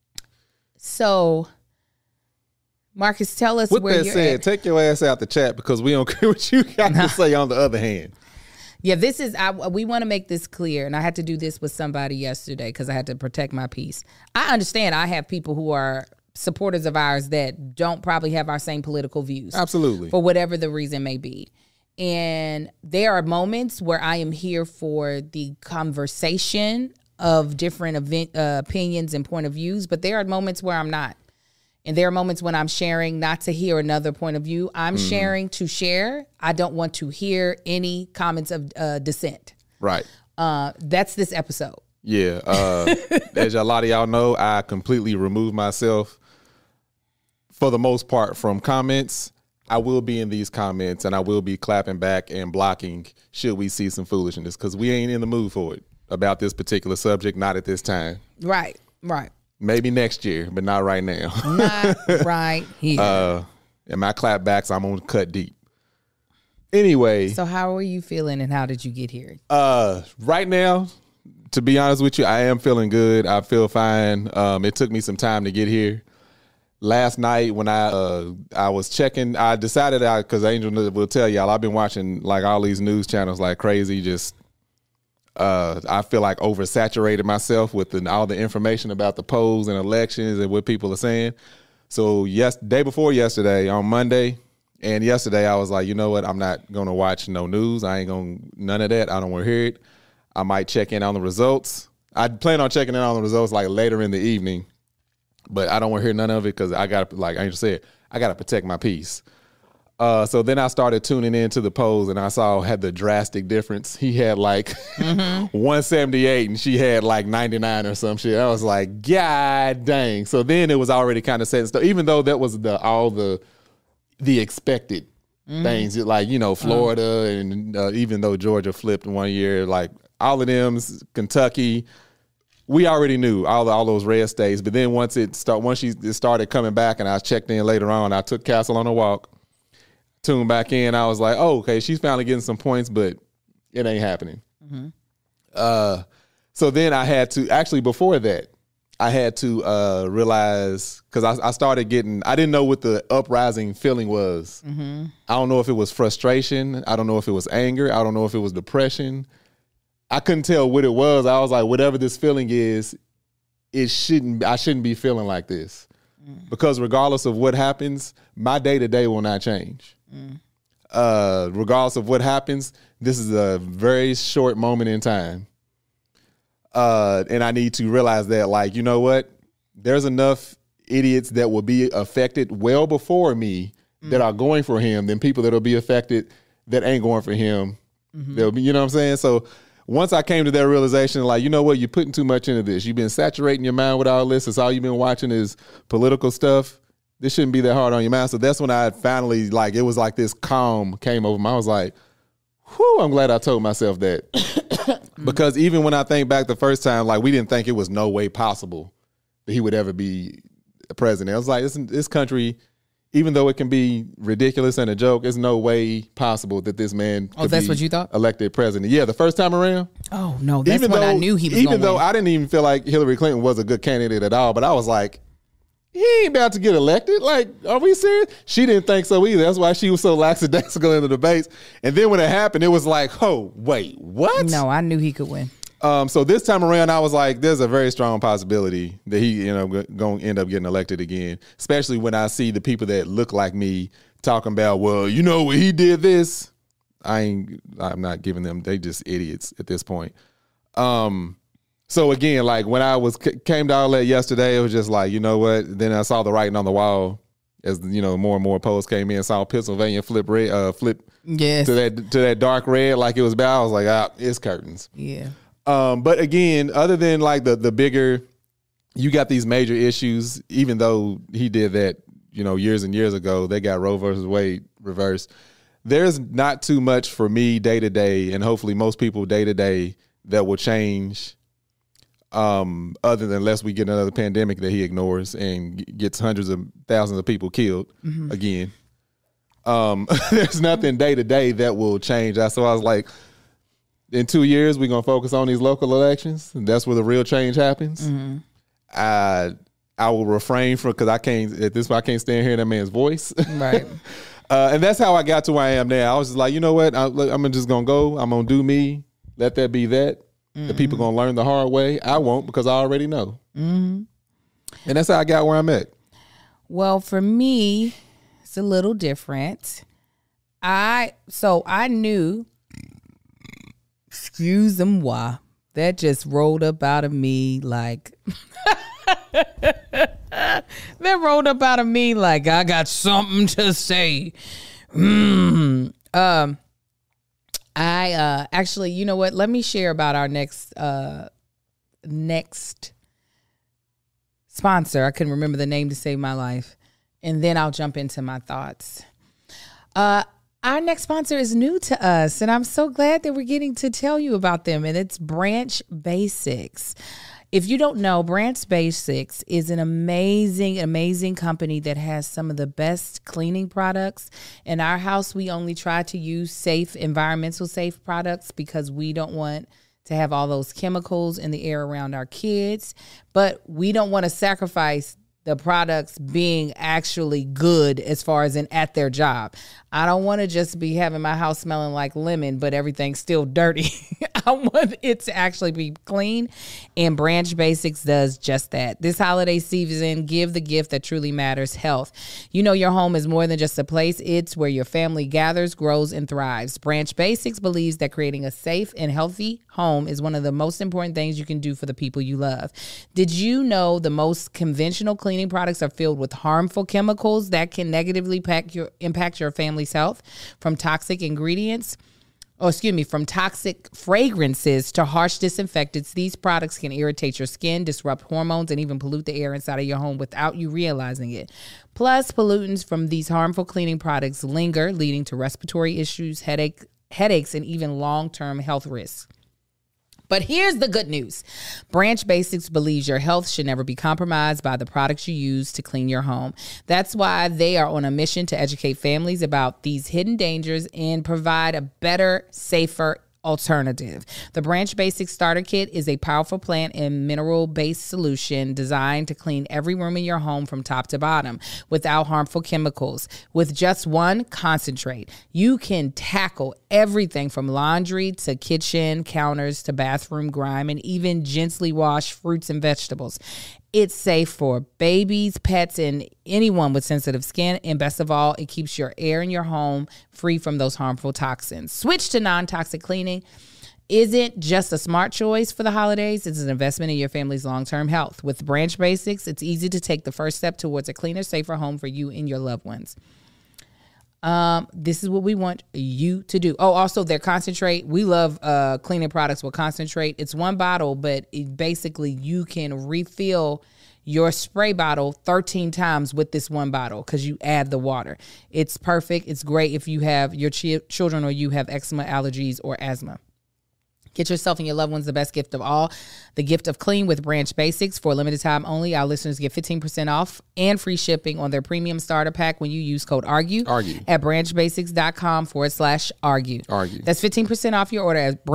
So, Marcus, tell us where you're at. Take your ass out the chat because we don't care what you got to say on the other hand. Yeah, we want to make this clear, and I had to do this with somebody yesterday because I had to protect my peace. I understand I have people who are supporters of ours that don't probably have our same political views. Absolutely. For whatever the reason may be. And there are moments where I am here for the conversation of different opinions and point of views, but there are moments where I'm not. And there are moments when I'm sharing not to hear another point of view. I'm sharing to share. I don't want to hear any comments of dissent. Right. That's this episode. Yeah. As a lot of y'all know, I completely removed myself for the most part from comments. I will be in these comments and I will be clapping back and blocking should we see some foolishness because we ain't in the mood for it about this particular subject, not at this time. Right. Maybe next year, but not right now. Not right here. And my clapbacks, I'm going to cut deep. Anyway. So how are you feeling and how did you get here? Right now, to be honest with you, I am feeling good. I feel fine. It took me some time to get here. Last night when I was checking, I decided because Angel will tell y'all, I've been watching like all these news channels like crazy, just I feel like oversaturated myself with all the information about the polls and elections and what people are saying. So day before yesterday, on Monday, and yesterday I was like, you know what? I'm not going to watch no news. I ain't going to, none of that. I don't want to hear it. I might check in on the results. I plan on checking in on the results like later in the evening, but I don't want to hear none of it because I got to, like Angel said, I got to protect my peace. So then I started tuning into the polls and I had the drastic difference. He had like 178 and she had like 99 or some shit. I was like, God dang. So then it was already kind of set in stone, even though that was all the expected things like, Florida and even though Georgia flipped one year, like all of them, Kentucky, we already knew all those red states. But then once it started coming back, and I checked in later on, I took Castle on a walk, tuned back in. I was like, oh, okay, she's finally getting some points, but it ain't happening. So then I had to, actually before that, I had to realize, because I started getting, I didn't know what the uprising feeling was. I don't know if it was frustration. I don't know if it was anger. I don't know if it was depression. I couldn't tell what it was. I was like, whatever this feeling is, I shouldn't be feeling like this. Because regardless of what happens, my day-to-day will not change. Regardless of what happens, this is a very short moment in time. And I need to realize that, like, you know what? There's enough idiots that will be affected well before me that are going for him than people that will be affected that ain't going for him. They'll be, you know what I'm saying? So once I came to that realization, like, you know what? You're putting too much into this. You've been saturating your mind with all this. It's all you've been watching is political stuff. This shouldn't be that hard on your mind. So that's when I finally, like, it was like this calm came over me. I was like, whew, I'm glad I told myself that. Because even when I think back the first time, like, we didn't think it was no way possible that he would ever be a president. I was like, this country, even though it can be ridiculous and a joke, there's no way possible that this man could that's be what you thought? Elected president. Yeah, the first time around. Oh, no, that's when I knew he was going to win. Even though I didn't even feel like Hillary Clinton was a good candidate at all, but I was like, he ain't about to get elected. Like, are we serious? She didn't think so either. That's why she was so lackadaisical in the debates. And then when it happened, it was like, oh, wait, what? No, I knew he could win. So this time around, I was like, there's a very strong possibility that he, going to end up getting elected again, especially when I see the people that look like me talking about, well, when he did this, I'm not giving them, they just idiots at this point. So again, like when I came to all that yesterday, it was just like, you know what? Then I saw the writing on the wall as more and more posts came in. Saw Pennsylvania flip yes. to that dark red like it was bad. I was like, it's curtains. Yeah. But again, other than like the bigger, you got these major issues. Even though he did that, years and years ago, they got Roe versus Wade reversed. There's not too much for me day to day, and hopefully most people day to day that will change. Other than unless we get another pandemic that he ignores and gets hundreds of thousands of people killed again. There's nothing day to day that will change. So I was like, in 2 years, we're going to focus on these local elections. And that's where the real change happens. I will refrain from, because I can't stand hearing that man's voice. Right. And that's how I got to where I am now. I was just like, you know what? I'm just going to go. I'm going to do me. Let that be that. The people going to learn the hard way. I won't, because I already know. And that's how I got where I'm at. Well, for me, it's a little different. I knew, excuse moi, that just rolled up out of me like, I got something to say. I actually, you know what? Let me share about our next sponsor. I couldn't remember the name to save my life. And then I'll jump into my thoughts. Our next sponsor is new to us, and I'm so glad that we're getting to tell you about them, and it's Branch Basics. If you don't know, Branch Basics is an amazing, amazing company that has some of the best cleaning products. In our house, we only try to use safe, environmental safe products because we don't want to have all those chemicals in the air around our kids. But we don't want to sacrifice the products being actually good as far as at their job. I don't want to just be having my house smelling like lemon, but everything's still dirty. I want it to actually be clean, and Branch Basics does just that. This holiday season, give the gift that truly matters, health. Your home is more than just a place. It's where your family gathers, grows, and thrives. Branch Basics believes that creating a safe and healthy home is one of the most important things you can do for the people you love. Did you know the most conventional cleaning products are filled with harmful chemicals that can negatively impact your family's health? From toxic ingredients from toxic fragrances to harsh disinfectants, these products can irritate your skin, disrupt hormones, and even pollute the air inside of your home without you realizing it. Plus, pollutants from these harmful cleaning products linger, leading to respiratory issues, headaches, and even long-term health risks. But here's the good news. Branch Basics believes your health should never be compromised by the products you use to clean your home. That's why they are on a mission to educate families about these hidden dangers and provide a better, safer alternative. The Branch Basics Starter Kit is a powerful plant and mineral-based solution designed to clean every room in your home from top to bottom without harmful chemicals. With just one concentrate, you can tackle everything from laundry to kitchen counters to bathroom grime and even gently wash fruits and vegetables. It's safe for babies, pets, and anyone with sensitive skin. And best of all, it keeps your air in your home free from those harmful toxins. Switch to non-toxic cleaning isn't just a smart choice for the holidays. It's an investment in your family's long-term health. With Branch Basics, it's easy to take the first step towards a cleaner, safer home for you and your loved ones. This is what we want you to do. Oh, also their concentrate. We love cleaning products with concentrate. It's one bottle, but basically you can refill your spray bottle 13 times with this one bottle because you add the water. It's perfect. It's great if you have your children or you have eczema, allergies, or asthma. Get yourself and your loved ones the best gift of all, the gift of clean with Branch Basics. For a limited time only, our listeners get 15% off and free shipping on their premium starter pack when you use code ARGUE at branchbasics.com/argue. That's 15% off your order at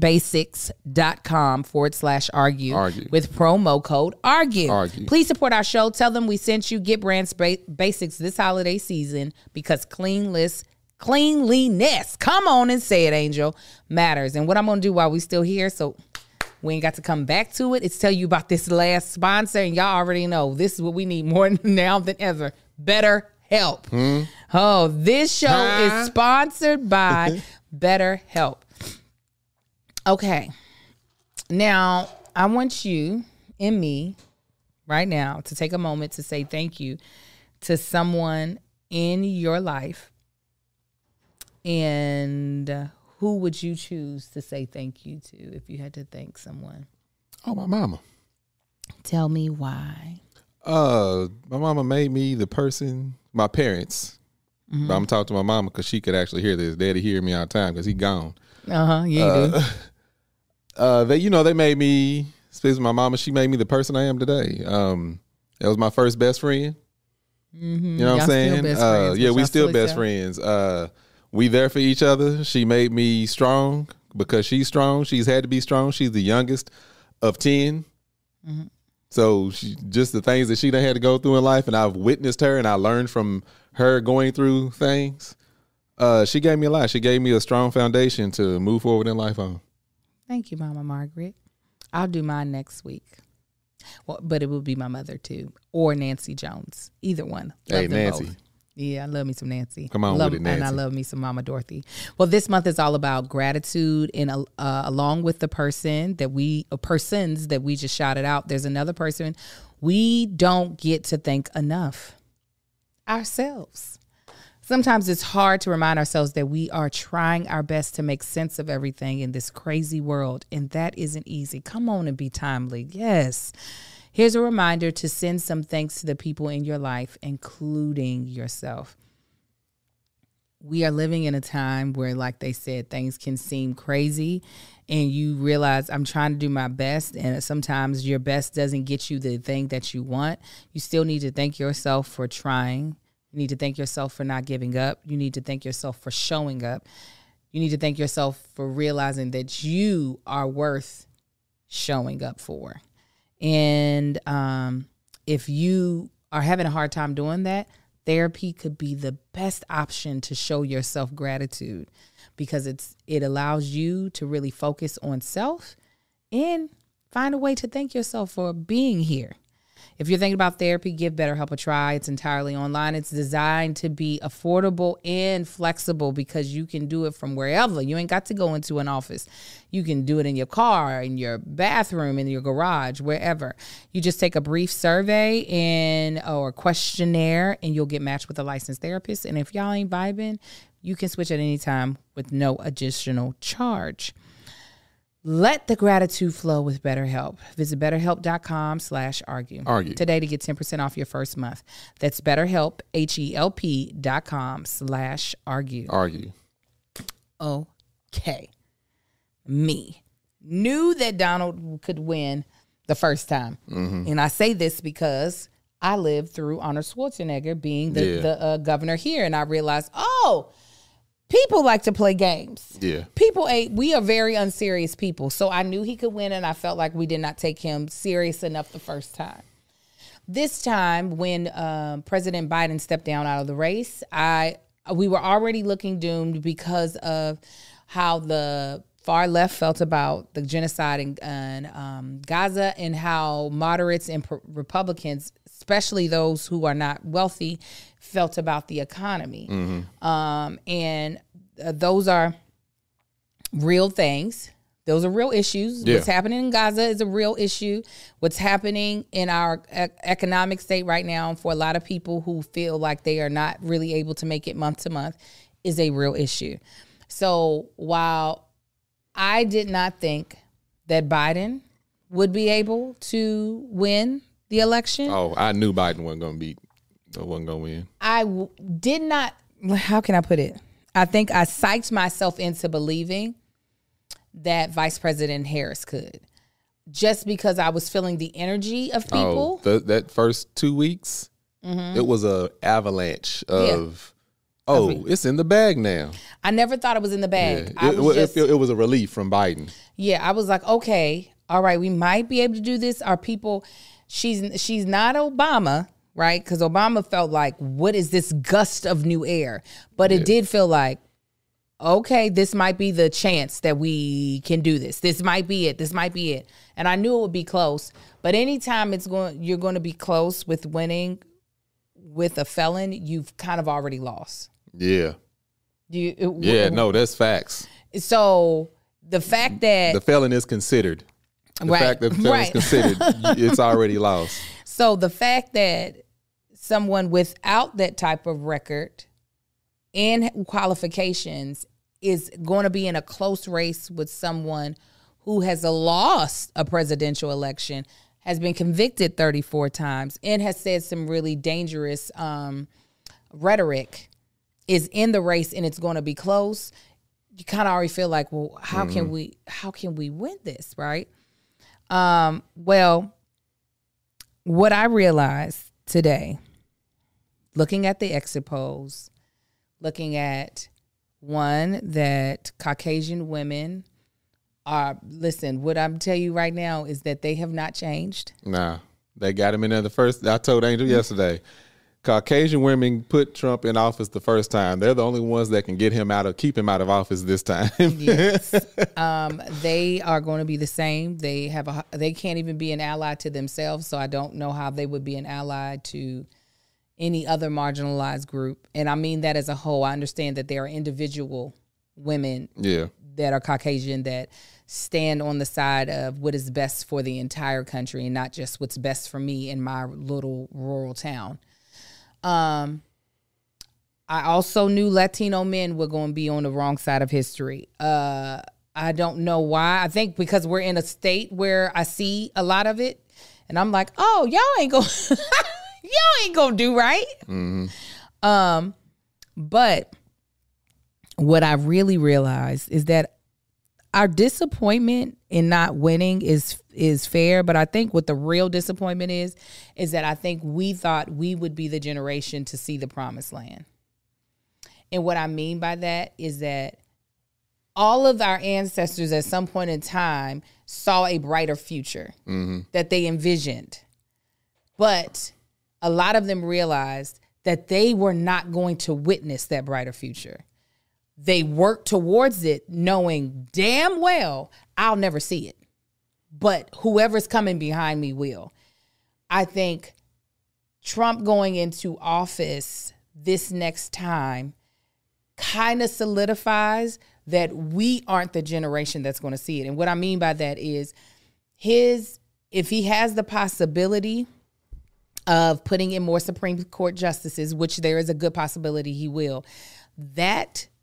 branchbasics.com/argue with promo code ARGUE. Please support our show. Tell them we sent you. Get Branch Basics this holiday season because cleanliness, come on and say it, Angel, matters. And what I'm going to do while we still here, so we ain't got to come back to it, is tell you about this last sponsor. And y'all already know this is what we need more now than ever. BetterHelp. Oh, this show is sponsored by BetterHelp. Okay. Now, I want you and me right now to take a moment to say thank you to someone in your life. And who would you choose to say thank you to if you had to thank someone? Oh, my mama. Tell me why. My mama made me the person, my parents. Mm-hmm. But I'm talking to my mama because she could actually hear this. Daddy hear me all the time because he gone. Yeah, you do. They made me, especially my mama, she made me the person I am today. That was my first best friend. Mm-hmm. You know what I'm saying? We still best friends. We there for each other. She made me strong because she's strong. She's had to be strong. She's the youngest of 10. Mm-hmm. So just the things that she done had to go through in life, and I've witnessed her and I learned from her going through things. She gave me a lot. She gave me a strong foundation to move forward in life on. Thank you, Mama Margaret. I'll do mine next week. Well, but it will be my mother too, or Nancy Jones. Either one. Hey, Nancy. Both. Yeah, I love me some Nancy. Come on with it, Nancy. And I love me some Mama Dorothy. Well, this month is all about gratitude, and along with the persons that we just shouted out, there's another person we don't get to thank enough. Ourselves. Sometimes it's hard to remind ourselves that we are trying our best to make sense of everything in this crazy world, and that isn't easy. Come on and be timely. Yes. Here's a reminder to send some thanks to the people in your life, including yourself. We are living in a time where, like they said, things can seem crazy and you realize I'm trying to do my best, and sometimes your best doesn't get you the thing that you want. You still need to thank yourself for trying. You need to thank yourself for not giving up. You need to thank yourself for showing up. You need to thank yourself for realizing that you are worth showing up for. And if you are having a hard time doing that, therapy could be the best option to show yourself gratitude, because it allows you to really focus on self and find a way to thank yourself for being here. If you're thinking about therapy, give BetterHelp a try. It's entirely online. It's designed to be affordable and flexible because you can do it from wherever. You ain't got to go into an office. You can do it in your car, in your bathroom, in your garage, wherever. You just take a brief survey or questionnaire, and you'll get matched with a licensed therapist. And if y'all ain't vibing, You can switch at any time with no additional charge. Let the gratitude flow with BetterHelp. Visit BetterHelp.com/argue today to get 10% off your first month. That's BetterHelp, HELP.com/argue. Argue. Okay. Me. Knew that Donald could win the first time. And I say this because I lived through Arnold Schwarzenegger being the governor here. And I realized, people like to play games. Yeah. We are very unserious people. So I knew he could win, and I felt like we did not take him serious enough the first time. This time, when President Biden stepped down out of the race, we were already looking doomed because of how the far left felt about the genocide in Gaza, and how moderates and Republicans, especially those who are not wealthy, felt about the economy. And those are real things. Those are real issues. Yeah. What's happening in Gaza is a real issue. What's happening in our economic state right now for a lot of people who feel like they are not really able to make it month to month is a real issue. So while I did not think that Biden would be able to win the election. Oh, I knew Biden wasn't going to win. I did not, how can I put it? I think I psyched myself into believing that Vice President Harris could, just because I was feeling the energy of people. That first 2 weeks, it was a avalanche of, it's in the bag now. I never thought it was in the bag. Yeah. It was a relief from Biden. Yeah, I was like, okay, all right, we might be able to do this. Our people, she's not Obama, right? Because Obama felt like, what is this gust of new air? But it did feel like, okay, this might be the chance that we can do this. This might be it. This might be it. And I knew it would be close. But anytime you're going to be close with winning with a felon, you've kind of already lost. Yeah. No, that's facts. So the fact that the felon is considered. The fact that the felon is considered, it's already lost. So the fact that someone without that type of record and qualifications is going to be in a close race with someone who has lost a presidential election, has been convicted 34 times, and has said some really dangerous rhetoric, is in the race, and it's going to be close. You kind of already feel like, well, how can we win this, right? Well, what I realized today, looking at the exit polls, looking at one that Caucasian women are, listen, what I'm telling you right now is that they have not changed. Nah, they got him in there the first. I told Angel yesterday, Caucasian women put Trump in office the first time. They're the only ones that can keep him out of office this time. Yes. They are going to be the same. They can't even be an ally to themselves. So I don't know how they would be an ally to any other marginalized group. And I mean that as a whole. I understand that there are individual women that are Caucasian that stand on the side of what is best for the entire country and not just what's best for me in my little rural town. I also knew Latino men were going to be on the wrong side of history. I don't know why. I think because we're in a state where I see a lot of it, and I'm like, oh, y'all ain't gonna do right. Mm-hmm. But what I really realized is that our disappointment in not winning is fair, but I think what the real disappointment is that I think we thought we would be the generation to see the promised land. And what I mean by that is that all of our ancestors at some point in time saw a brighter future that they envisioned. But a lot of them realized that they were not going to witness that brighter future. They worked towards it knowing damn well I'll never see it. But whoever's coming behind me will. I think Trump going into office this next time kind of solidifies that we aren't the generation that's going to see it. And what I mean by that is if he has the possibility of putting in more Supreme Court justices, which there is a good possibility he will, that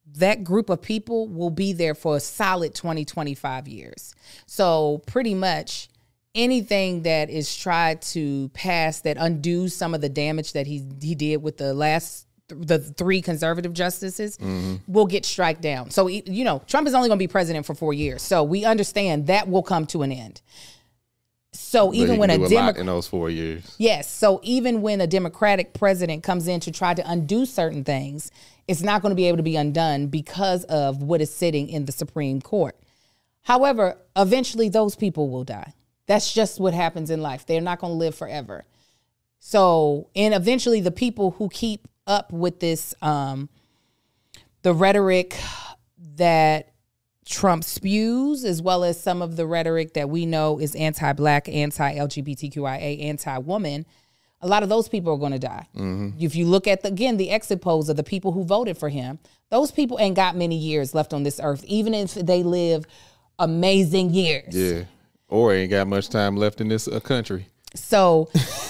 that group of people will be there for a solid 20, 25 years. So pretty much anything that is tried to pass that undoes some of the damage that he did with the three conservative justices will get struck down. So, you know, Trump is only going to be president for 4 years. So we understand that will come to an end. So even when a Democrat in those 4 years. Yes. So even when a Democratic president comes in to try to undo certain things, it's not going to be able to be undone because of what is sitting in the Supreme Court. However, eventually those people will die. That's just what happens in life. They're not going to live forever. So, and eventually the people who keep up with this, the rhetoric that Trump spews, as well as some of the rhetoric that we know is anti-Black, anti-LGBTQIA, anti-woman, a lot of those people are going to die. If you look at, the exit polls of the people who voted for him, those people ain't got many years left on this earth, even if they live amazing years. Yeah. Or ain't got much time left in this country. So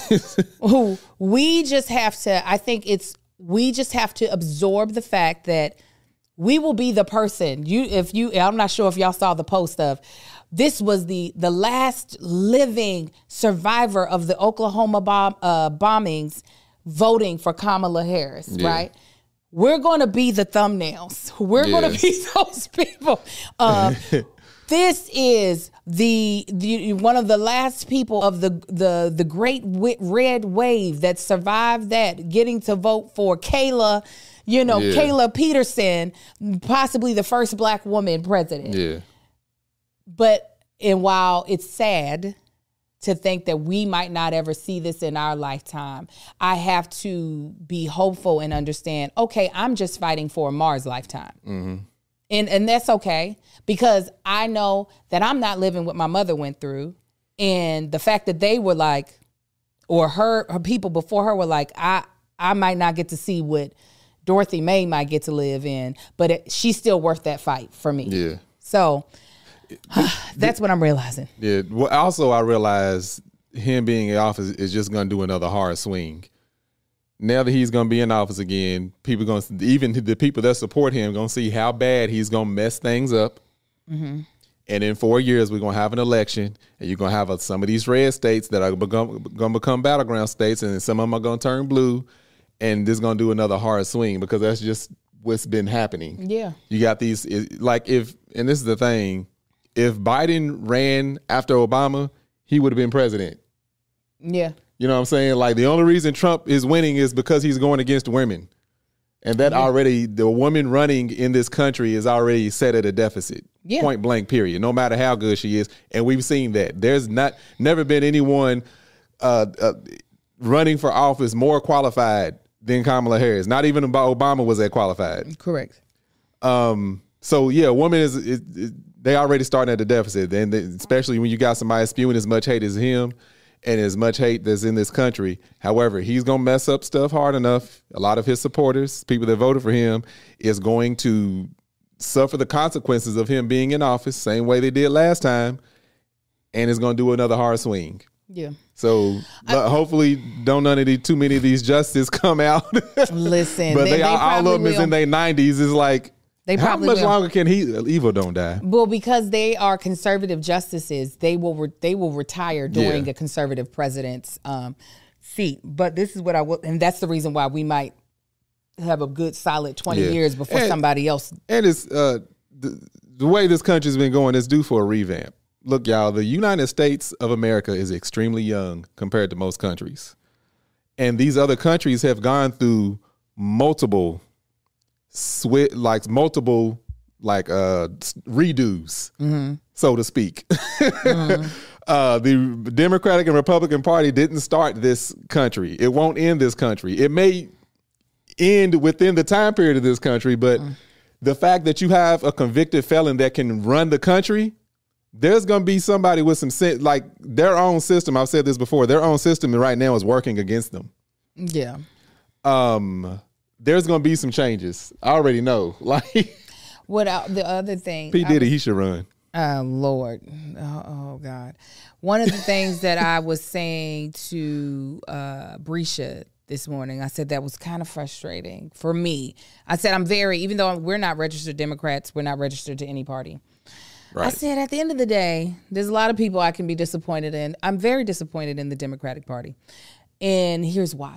we just have to, we just have to absorb the fact that we will be the person. I'm not sure if y'all saw the post of, this was the last living survivor of the Oklahoma bombings voting for Kamala Harris, right? We're going to be the thumbnails. We're going to be those people. This is the one of the last people of the great red wave that survived that, getting to vote for Kayla, Kayla Peterson, possibly the first Black woman president. Yeah. And while it's sad to think that we might not ever see this in our lifetime, I have to be hopeful and understand, okay, I'm just fighting for a Mars lifetime. And that's okay, because I know that I'm not living what my mother went through. And the fact that they were like, or her people before her were like, I might not get to see what Dorothy May might get to live in, but she's still worth that fight for me. Yeah. So that's what I'm realizing. Yeah. Well, also I realize him being in office is just going to do another hard swing. Now that he's going to be in office again, even the people that support him, going to see how bad he's going to mess things up. And in 4 years, we're going to have an election, and you're going to have some of these red states that are going to become battleground states, and some of them are going to turn blue, and this is going to do another hard swing, because that's just what's been happening. Yeah. You got these, and this is the thing, if Biden ran after Obama, he would have been president. Yeah. You know what I'm saying? Like, the only reason Trump is winning is because he's going against women. And that already, the woman running in this country is already set at a deficit. Yeah. Point blank, period. No matter how good she is. And we've seen that. There's never been anyone running for office more qualified than Kamala Harris. Not even Obama was that qualified. Correct. So, yeah, woman is they already starting at the deficit. And especially when you got somebody spewing as much hate as him, and as much hate that's in this country. However, he's going to mess up stuff hard enough. A lot of his supporters, people that voted for him, is going to suffer the consequences of him being in office, same way they did last time, and is going to do another hard swing. Yeah. So hopefully don't too many of these justices come out. Listen. But they all of them is in their 90s. Is like, how much longer can evil don't die? Well, because they are conservative justices, they will retire during a conservative president's seat. But this is what and that's the reason why we might have a good solid 20 years before somebody else. And it's the way this country's been going is due for a revamp. Look, y'all, the United States of America is extremely young compared to most countries, and these other countries have gone through multiple redos, so to speak. The Democratic and Republican Party didn't start this country. It won't end this country. It may end within the time period of this country, but the fact that you have a convicted felon that can run the country, there's going to be somebody with some sense, like their own system. I've said this before. Their own system right now is working against them. Yeah. There's going to be some changes. I already know. Like, the other thing, P. Diddy, he should run. Oh, Lord. Oh, God. One of the things that I was saying to Brescia this morning. I said that was kind of frustrating for me. I said even though we're not registered Democrats, we're not registered to any party. Right. I said at the end of the day, there's a lot of people I can be disappointed in. I'm very disappointed in the Democratic Party. And here's why.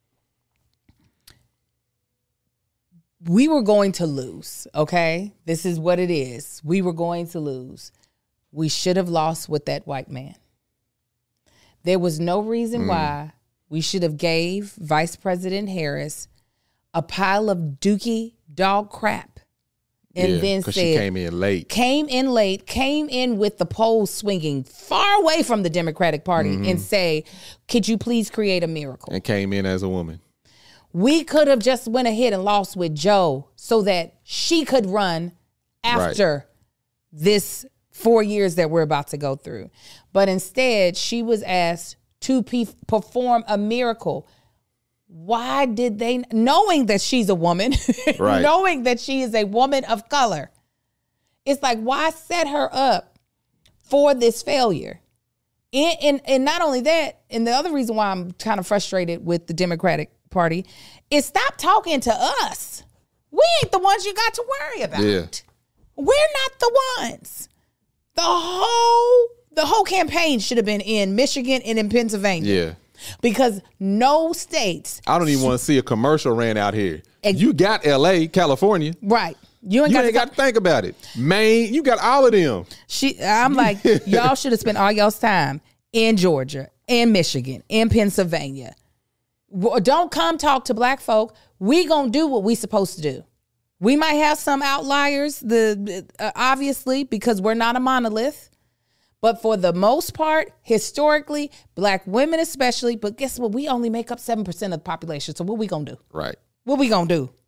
We were going to lose, okay? This is what it is. We were going to lose. We should have lost with that white man. There was no reason why we should have gave Vice President Harris a pile of dookie dog crap. And then said, she came in late, came in with the polls swinging far away from the Democratic Party and say, could you please create a miracle? And came in as a woman. We could have just went ahead and lost with Joe so that she could run after this 4 years that we're about to go through. But instead, she was asked to perform a miracle. Why did they, knowing that she's a woman, knowing that she is a woman of color, it's like, why set her up for this failure? And not only that, and the other reason why I'm kind of frustrated with the Democratic Party is stop talking to us. We ain't the ones you got to worry about. Yeah. We're not the ones. The whole campaign should have been in Michigan and in Pennsylvania. Yeah. Because no states. I don't even want to see a commercial ran out here. You got LA, California. Right. You ain't got to think about it. Maine, you got all of them. I'm like, y'all should have spent all y'all's time in Georgia, in Michigan, in Pennsylvania. Don't come talk to black folk. We gonna do what we supposed to do. We might have some outliers, obviously, because we're not a monolith. But for the most part, historically, black women especially, but guess what? We only make up 7% of the population. So what we gonna do? Right. What we gonna do?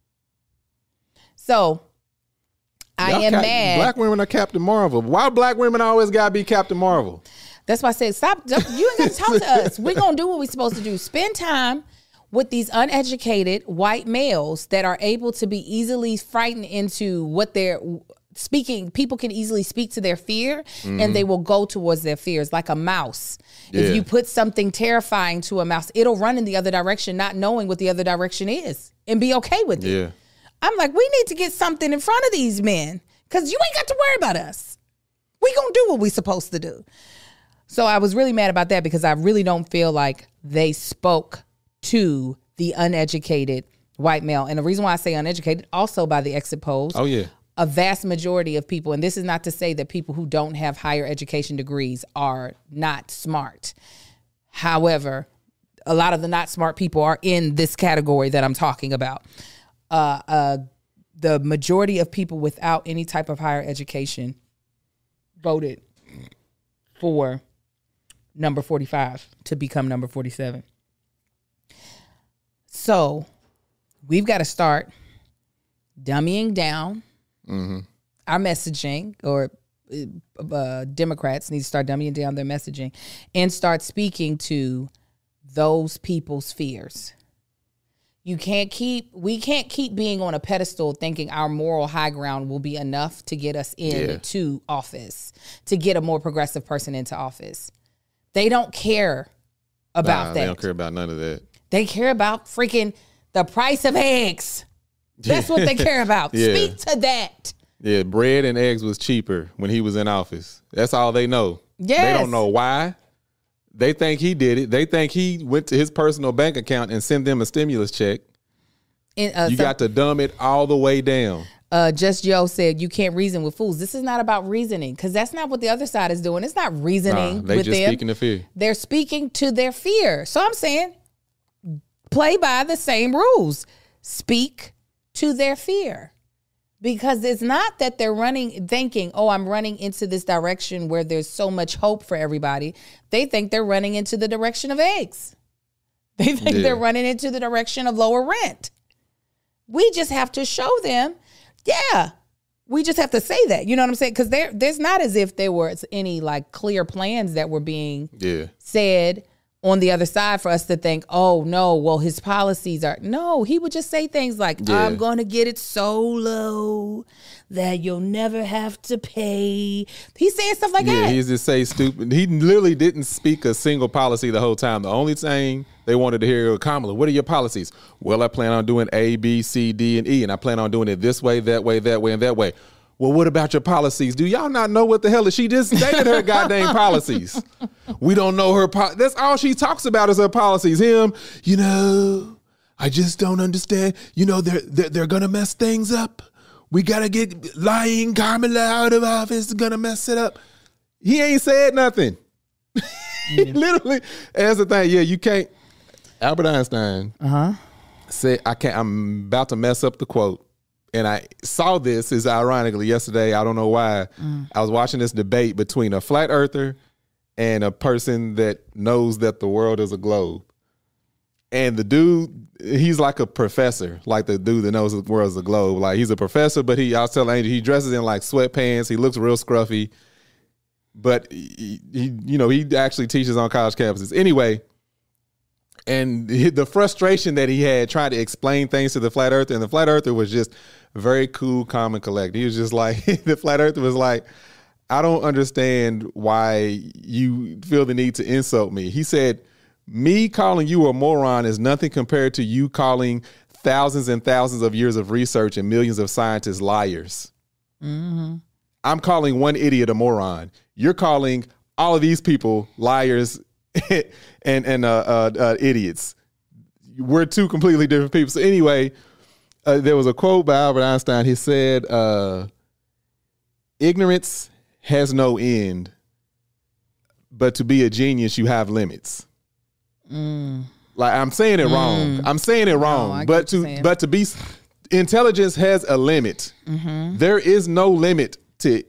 So I am mad. Black women are Captain Marvel. Why black women always gotta be Captain Marvel? That's why I said, stop. You ain't got to talk to us. We're going to do what we're supposed to do. Spend time with these uneducated white males that are able to be easily frightened into what they're speaking. People can easily speak to their fear and they will go towards their fears like a mouse. Yeah. If you put something terrifying to a mouse, it'll run in the other direction, not knowing what the other direction is and be okay with it. Yeah. I'm like, we need to get something in front of these men because you ain't got to worry about us. We going to do what we supposed to do. So I was really mad about that because I really don't feel like they spoke to the uneducated white male. And the reason why I say uneducated, also by the exit polls. Oh, yeah. A vast majority of people, and this is not to say that people who don't have higher education degrees are not smart. However, a lot of the not smart people are in this category that I'm talking about. The majority of people without any type of higher education voted for number 45 to become number 47. So we've got to start dummying down our messaging, or Democrats need to start dummying down their messaging and start speaking to those people's fears. We can't keep being on a pedestal thinking our moral high ground will be enough to get us into office, to get a more progressive person into office. They don't care about that. They don't care about none of that. They care about freaking the price of eggs. That's what they care about. Yeah. Speak to that. Yeah, bread and eggs was cheaper when he was in office. That's all they know. Yes. They don't know why. They think he did it. They think he went to his personal bank account and sent them a stimulus check. And, you got to dumb it all the way down. Just Joe said, you can't reason with fools. This is not about reasoning, because that's not what the other side is doing. It's not reasoning with them. They just speaking to fear. They're speaking to their fear. So I'm saying, play by the same rules. Speak to their fear. Because it's not that they're thinking, oh, I'm running into this direction where there's so much hope for everybody. They think they're running into the direction of eggs. They think they're running into the direction of lower rent. We just have to show them, we just have to say that. You know what I'm saying? Because there's not as if there was any like clear plans that were being said on the other side for us to think, oh no, well his policies are, no, he would just say things like, I'm going to get it so low that you'll never have to pay. He's saying stuff like that. Yeah, he's just say stupid. He literally didn't speak a single policy the whole time. The only thing they wanted to hear, Kamala, what are your policies? Well, I plan on doing A, B, C, D, and E, and I plan on doing it this way, that way, that way, and that way. Well, what about your policies? Do y'all not know what the hell is she just stated her goddamn policies? We don't know her. That's all she talks about is her policies. Him, I just don't understand. They're gonna mess things up. We gotta get lying Kamala out of office. Gonna mess it up. He ain't said nothing. He literally. And that's the thing. Yeah, you can't. Albert Einstein said, I'm about to mess up the quote. And I saw this is ironically yesterday. I don't know why. I was watching this debate between a flat earther and a person that knows that the world is a globe. And the dude, he's like a professor, like the dude that knows the world is a globe. Like he's a professor, but I was telling Angel, he dresses in like sweatpants. He looks real scruffy, but he actually teaches on college campuses. Anyway, and the frustration that he had trying to explain things to the flat earther, and the flat earther was just very cool, calm, and collected. He was just like, the flat earther was like, I don't understand why you feel the need to insult me. He said, me calling you a moron is nothing compared to you calling thousands and thousands of years of research and millions of scientists liars. Mm-hmm. I'm calling one idiot a moron. You're calling all of these people liars and idiots. We're two completely different people. So anyway, there was a quote by Albert Einstein. He said, ignorance has no end, but to be a genius, you have limits. Like I'm saying it wrong. I'm saying it wrong. But to be intelligence has a limit. Mm-hmm. There is no limit to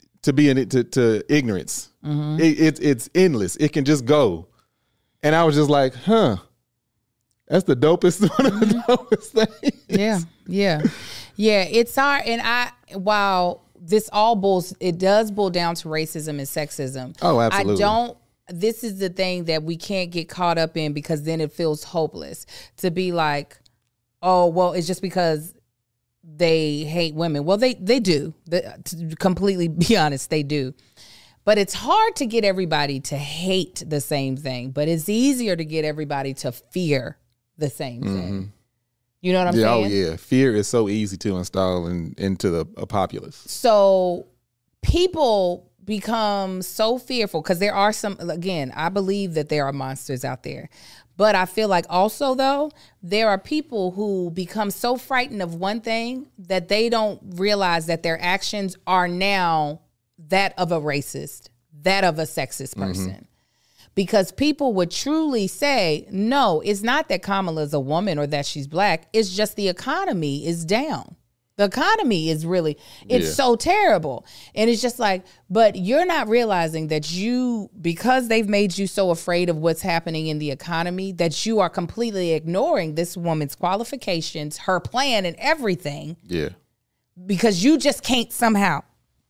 ignorance. Mm-hmm. It's endless. It can just go. And I was just like, that's the dopest one of the dopest things. Yeah. It's hard. And while this it does boil down to racism and sexism. Oh, absolutely. This is the thing that we can't get caught up in, because then it feels hopeless to be like, oh, well, it's just because they hate women. Well, they do. To completely be honest, they do. But it's hard to get everybody to hate the same thing, but it's easier to get everybody to fear the same thing. You know what I'm saying? Oh, yeah. Fear is so easy to install into a populace. So people become so fearful because there are some, again, I believe that there are monsters out there. But I feel like also, though, there are people who become so frightened of one thing that they don't realize that their actions are now that of a racist, that of a sexist person. Because people would truly say, no, it's not that Kamala's a woman or that she's black. It's just the economy is down. The economy is really, it's so terrible. And it's just like, but you're not realizing that because they've made you so afraid of what's happening in the economy, that you are completely ignoring this woman's qualifications, her plan and everything. Yeah. Because you just can't somehow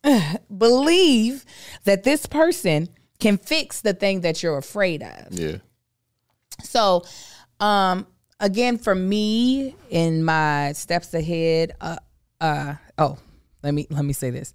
believe that this person can fix the thing that you're afraid of. Yeah. So, again, for me, in my steps ahead, let me say this.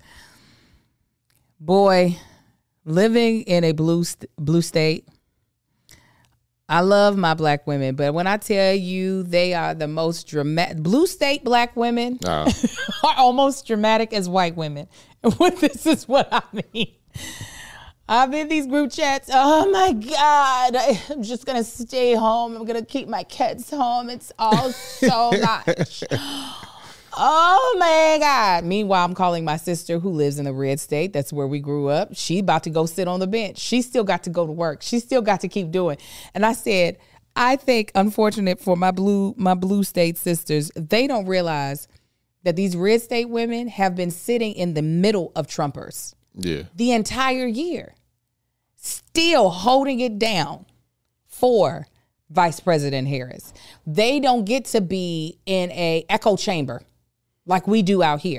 Boy, living in a blue state, I love my black women, but when I tell you they are the most dramatic, blue state black women are almost dramatic as white women. This is what I mean. I'm in these group chats. Oh my God, I'm just going to stay home. I'm going to keep my kids home. It's all so much. Oh my God. Meanwhile, I'm calling my sister who lives in the red state. That's where we grew up. She about to go sit on the bench. She still got to go to work. She still got to keep doing. And I said, I think unfortunate for my blue state sisters, they don't realize that these red state women have been sitting in the middle of Trumpers. Yeah. The entire year. Still holding it down for Vice President Harris. They don't get to be in a echo chamber like we do out here.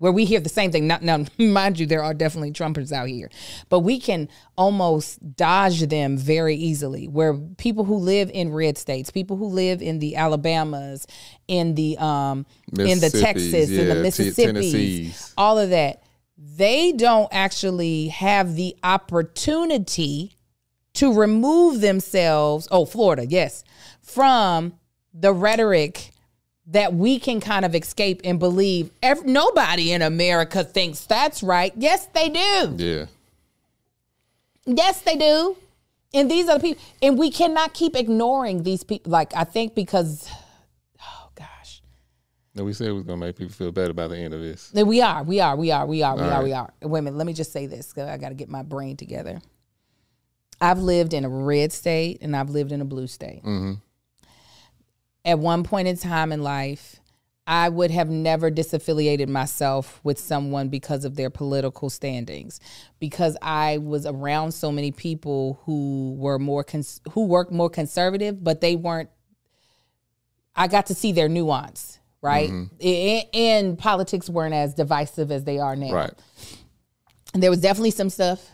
where we hear the same thing. Now, mind you, there are definitely Trumpers out here, but we can almost dodge them very easily. Where people who live in red states, people who live in the Alabamas, in the Texas, in the Mississippis, all of that, they don't actually have the opportunity to remove themselves. Oh, Florida, yes, from the rhetoric that we can kind of escape and believe nobody in America thinks that's right. Yes, they do. Yeah. Yes, they do. And these are the people. And we cannot keep ignoring these people. Like, I think because, oh, gosh. No, we said we was going to make people feel better by the end of this. We are. Wait a minute. Let me just say this, because I got to get my brain together. I've lived in a red state and I've lived in a blue state. Mm-hmm. At one point in time in life, I would have never disaffiliated myself with someone because of their political standings, because I was around so many people who were who worked more conservative, but they weren't. I got to see their nuance, right? Mm-hmm. And politics weren't as divisive as they are now. Right. And there was definitely some stuff.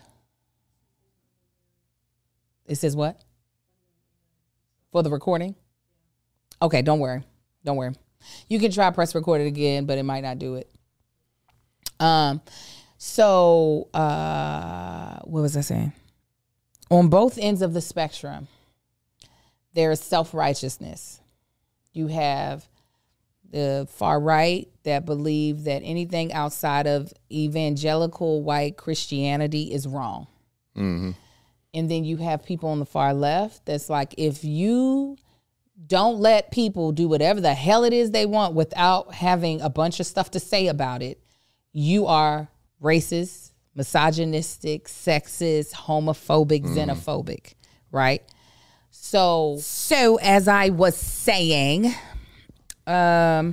It says what? For the recording? Okay, don't worry. You can try press record it again, but it might not do it. So what was I saying? On both ends of the spectrum, there is self-righteousness. You have the far right that believe that anything outside of evangelical white Christianity is wrong. Mm-hmm. And then you have people on the far left that's like, if you don't let people do whatever the hell it is they want without having a bunch of stuff to say about it, you are racist, misogynistic, sexist, homophobic, xenophobic, right? So as I was saying, the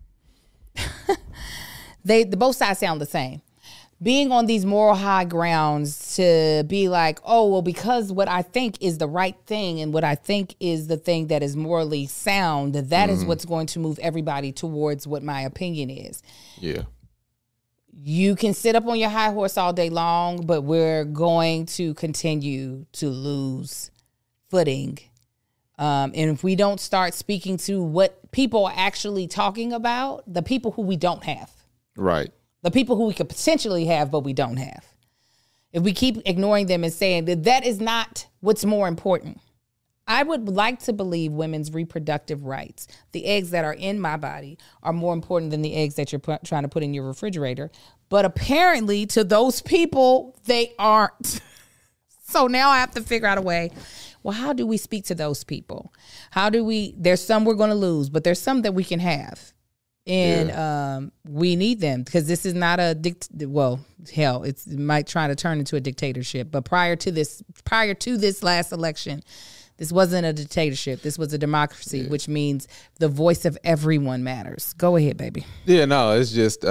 both sides sound the same. Being on these moral high grounds to be like, oh, well, because what I think is the right thing and what I think is the thing that is morally sound, that is what's going to move everybody towards what my opinion is. Yeah. You can sit up on your high horse all day long, but we're going to continue to lose footing. And if we don't start speaking to what people are actually talking about, the people who we don't have. Right. The people who we could potentially have, but we don't have. If we keep ignoring them and saying that is not what's more important. I would like to believe women's reproductive rights, the eggs that are in my body, are more important than the eggs that you're trying to put in your refrigerator. But apparently to those people, they aren't. So now I have to figure out a way. Well, how do we speak to those people? There's some we're going to lose, but there's some that we can have. And we need them because this is not it might try to turn into a dictatorship. But prior to this last election, this wasn't a dictatorship. This was a democracy, which means the voice of everyone matters. Go ahead, baby. Yeah, no, it's just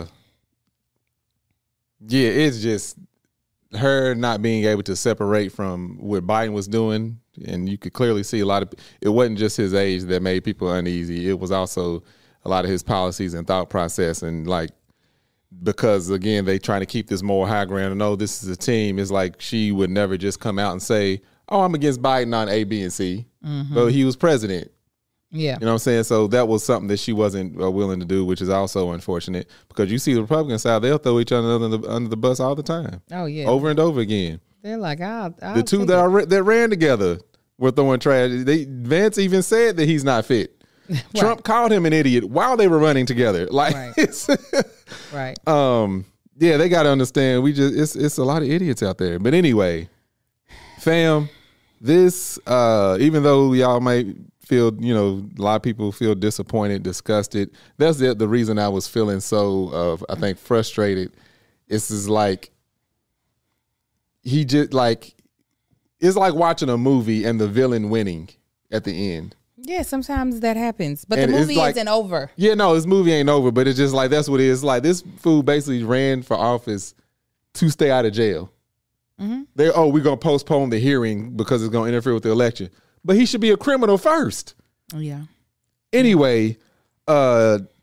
it's just her not being able to separate from what Biden was doing. And you could clearly see it wasn't just his age that made people uneasy. It was also a lot of his policies and thought process. And because again, they trying to keep this moral high ground and know this is a team. It's like she would never just come out and say, oh, I'm against Biden on A, B, and C. Mm-hmm. But he was president. Yeah. You know what I'm saying? So that was something that she wasn't willing to do, which is also unfortunate because you see the Republican side, they'll throw each other under the bus all the time. Oh, yeah. Over and over again. They're like, the two that ran together were throwing trash. Vance even said that he's not fit. Right. Trump called him an idiot while they were running together. Right. Right. Yeah, they got to understand. It's a lot of idiots out there. But anyway, fam, this even though y'all might feel, a lot of people feel disappointed, disgusted. That's the reason I was feeling so I think frustrated. It's just like he just it's like watching a movie and the villain winning at the end. Yeah, sometimes that happens. But the movie isn't over. Yeah, no, this movie ain't over, but it's just like that's what it is. Like this fool basically ran for office to stay out of jail. Mm-hmm. We're going to postpone the hearing because it's going to interfere with the election. But he should be a criminal first. Oh, yeah. Anyway,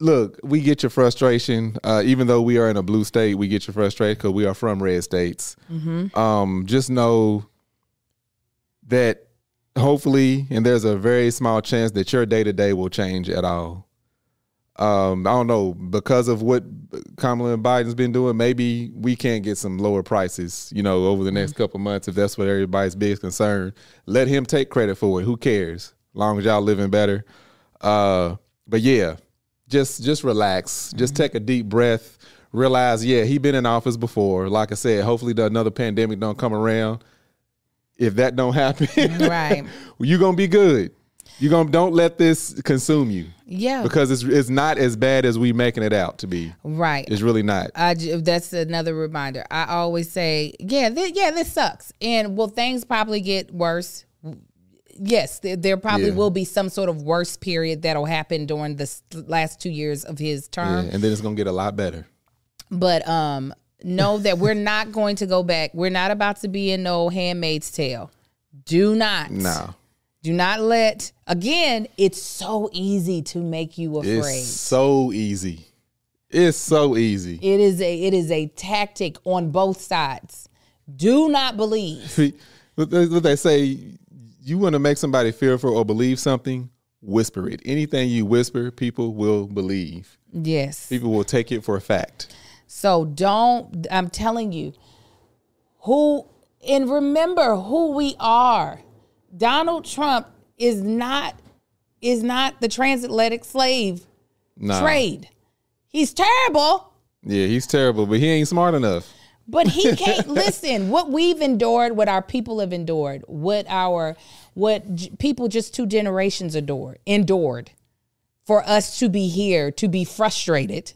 look, we get your frustration. Even though we are in a blue state, we get your frustration because we are from red states. Just know that hopefully, and there's a very small chance that your day-to-day will change at all. I don't know, because of what Kamala and Biden's been doing, maybe we can't get some lower prices, over the next couple months, if that's what everybody's biggest concern. Let him take credit for it. Who cares? As long as y'all living better. But yeah, just relax. Just take a deep breath. Realize, he been in office before. Like I said, hopefully another pandemic don't come around. If that don't happen, right, you're going to be good. Don't let this consume you. Yeah. Because it's not as bad as we making it out to be. Right. It's really not. That's another reminder. I always say, this sucks. And will things probably get worse? Yes, there probably will be some sort of worse period that'll happen during the last 2 years of his term. Yeah, and then it's going to get a lot better. But know that we're not going to go back. We're not about to be in no Handmaid's Tale. Do not. No. Do not let, again, it's so easy to make you afraid. It's so easy. It's so easy. It is a tactic on both sides. Do not believe. What they say, you want to make somebody fearful or believe something, whisper it. Anything you whisper, people will believe. Yes. People will take it for a fact. So I'm telling you, remember who we are. Donald Trump is not the transatlantic slave trade. He's terrible. Yeah, he's terrible, but he ain't smart enough. But he can't listen. What we've endured, what our people have endured, what people just 2 generations endured for us to be here, to be frustrated.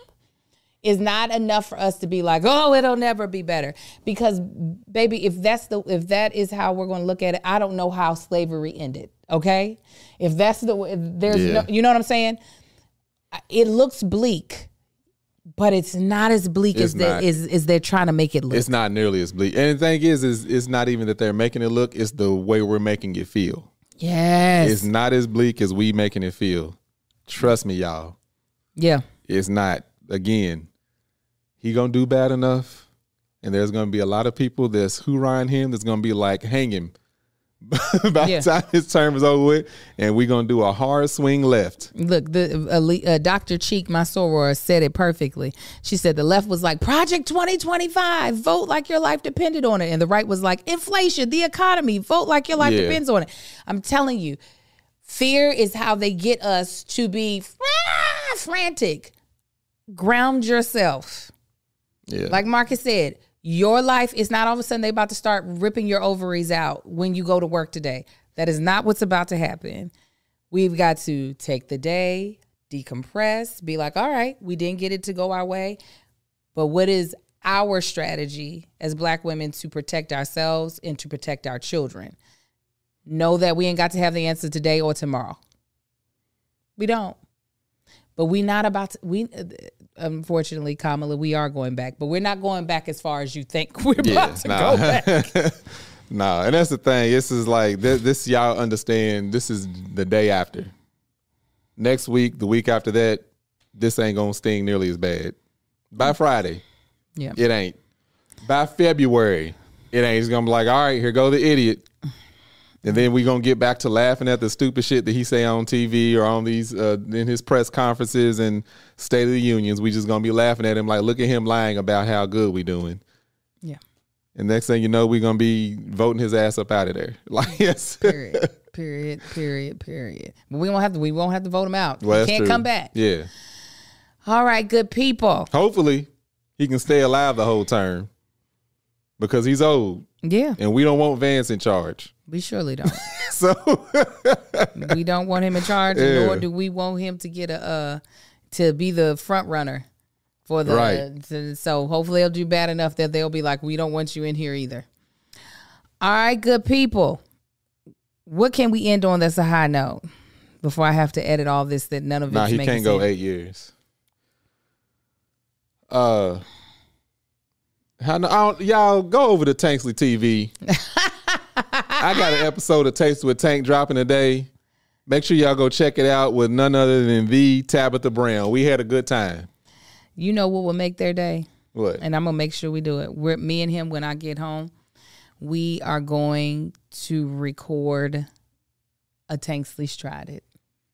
Is not enough for us to be like, oh, it'll never be better. Because, baby, if that is how we're going to look at it, I don't know how slavery ended. Okay, you know what I'm saying? It looks bleak, but it's not as bleak as they're trying to make it look. It's not nearly as bleak. And the thing is it's not even that they're making it look; it's the way we're making it feel. Yes, it's not as bleak as we making it feel. Trust me, y'all. Yeah, it's not. Again, he gonna do bad enough, and there's gonna be a lot of people that's hoorahing him. That's gonna be like, hang him by the time his term is over with, and we're gonna do a hard swing left. Look, Dr. Cheek, my soror, said it perfectly. She said the left was like Project 2025, vote like your life depended on it, and the right was like inflation, the economy, vote like your life depends on it. I'm telling you, fear is how they get us to be frantic. Ground yourself. Yeah. Like Marcus said, your life is not all of a sudden they about to start ripping your ovaries out when you go to work today. That is not what's about to happen. We've got to take the day, decompress, be like, all right, we didn't get it to go our way. But what is our strategy as Black women to protect ourselves and to protect our children? Know that we ain't got to have the answer today or tomorrow. We don't. But we're not about to, unfortunately, Kamala, we are going back. But we're not going back as far as you think we're about to go back. No, and that's the thing. This is like, this y'all understand, this is the day after. Next week, the week after that, this ain't going to sting nearly as bad. By Friday, it ain't. By February, it ain't. It's going to be like, all right, here go the idiot. And then we going to get back to laughing at the stupid shit that he say on TV or on these in his press conferences and State of the Unions. We just going to be laughing at him like, look at him lying about how good we doing. Yeah. And next thing you know, we're going to be voting his ass up out of there. Like, yes. Period. But we won't have to vote him out. Well, he can't come back. Yeah. All right, good people. Hopefully he can stay alive the whole term because he's old. Yeah. And we don't want Vance in charge. We surely don't. So we don't want him in charge, nor do we want him to get to be the front runner for the right. So hopefully he'll do bad enough that they'll be like, we don't want you in here either. All right, good people. What can we end on that's a high note before I have to edit all this that none of it's making sense? He can't go 8 years. Y'all go over to Tanksley TV. I got an episode of Taste with Tank dropping today. Make sure y'all go check it out with none other than the Tabitha Brown. We had a good time. You know what will make their day? What? And I'm going to make sure we do it. Me and him, when I get home, we are going to record a Tanksley's Tried It.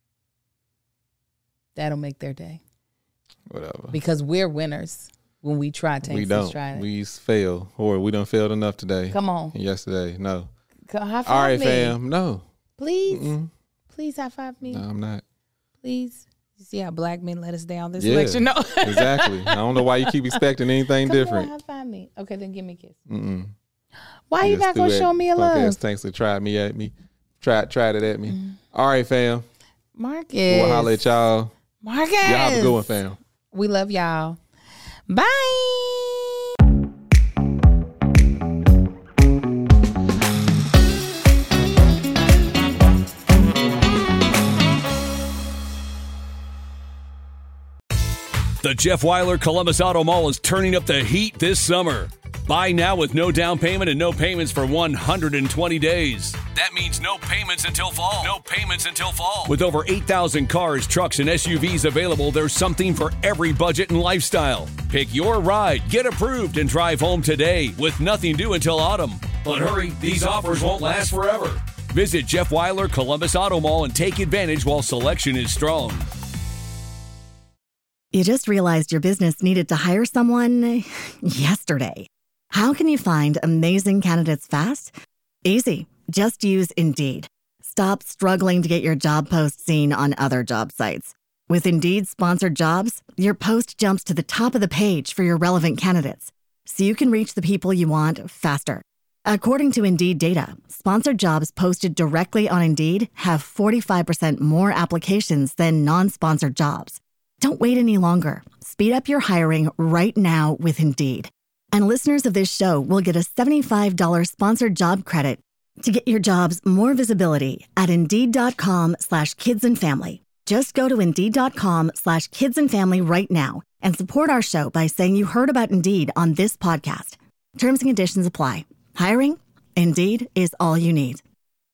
That'll make their day. Whatever. Because we're winners when we try Tanksley's Tried It. We fail. Or we done failed enough today. Come on. Yesterday. No. High five All right, me. fam. No. Please. Mm-mm. Please high five me. No, I'm not. Please. You see how black men let us down this Yeah, election? No. Exactly. I don't know why you keep expecting anything different. Come on, high five me. Okay, then give me a kiss. Mm-mm. Why you not going to show me a love? Tanksley tried it at me. All right, fam. Marcus. We'll holler at y'all. Marcus. Y'all have a good one, fam. We love y'all. Bye. The Jeff Weiler Columbus Auto Mall is turning up the heat this summer. Buy now with no down payment and no payments for 120 days. That means no payments until fall. No payments until fall. With over 8,000 cars, trucks, and SUVs available, there's something for every budget and lifestyle. Pick your ride, get approved, and drive home today with nothing due until autumn. But hurry, these offers won't last forever. Visit Jeff Weiler Columbus Auto Mall and take advantage while selection is strong. You just realized your business needed to hire someone yesterday. How can you find amazing candidates fast? Easy. Just use Indeed. Stop struggling to get your job post seen on other job sites. With Indeed sponsored jobs, your post jumps to the top of the page for your relevant candidates, so you can reach the people you want faster. According to Indeed data, sponsored jobs posted directly on Indeed have 45% more applications than non-sponsored jobs. Don't wait any longer. Speed up your hiring right now with Indeed. And listeners of this show will get a $75 sponsored job credit to get your jobs more visibility at Indeed.com/kidsandfamily. Just go to Indeed.com/kidsandfamily right now and support our show by saying you heard about Indeed on this podcast. Terms and conditions apply. Hiring? Indeed is all you need.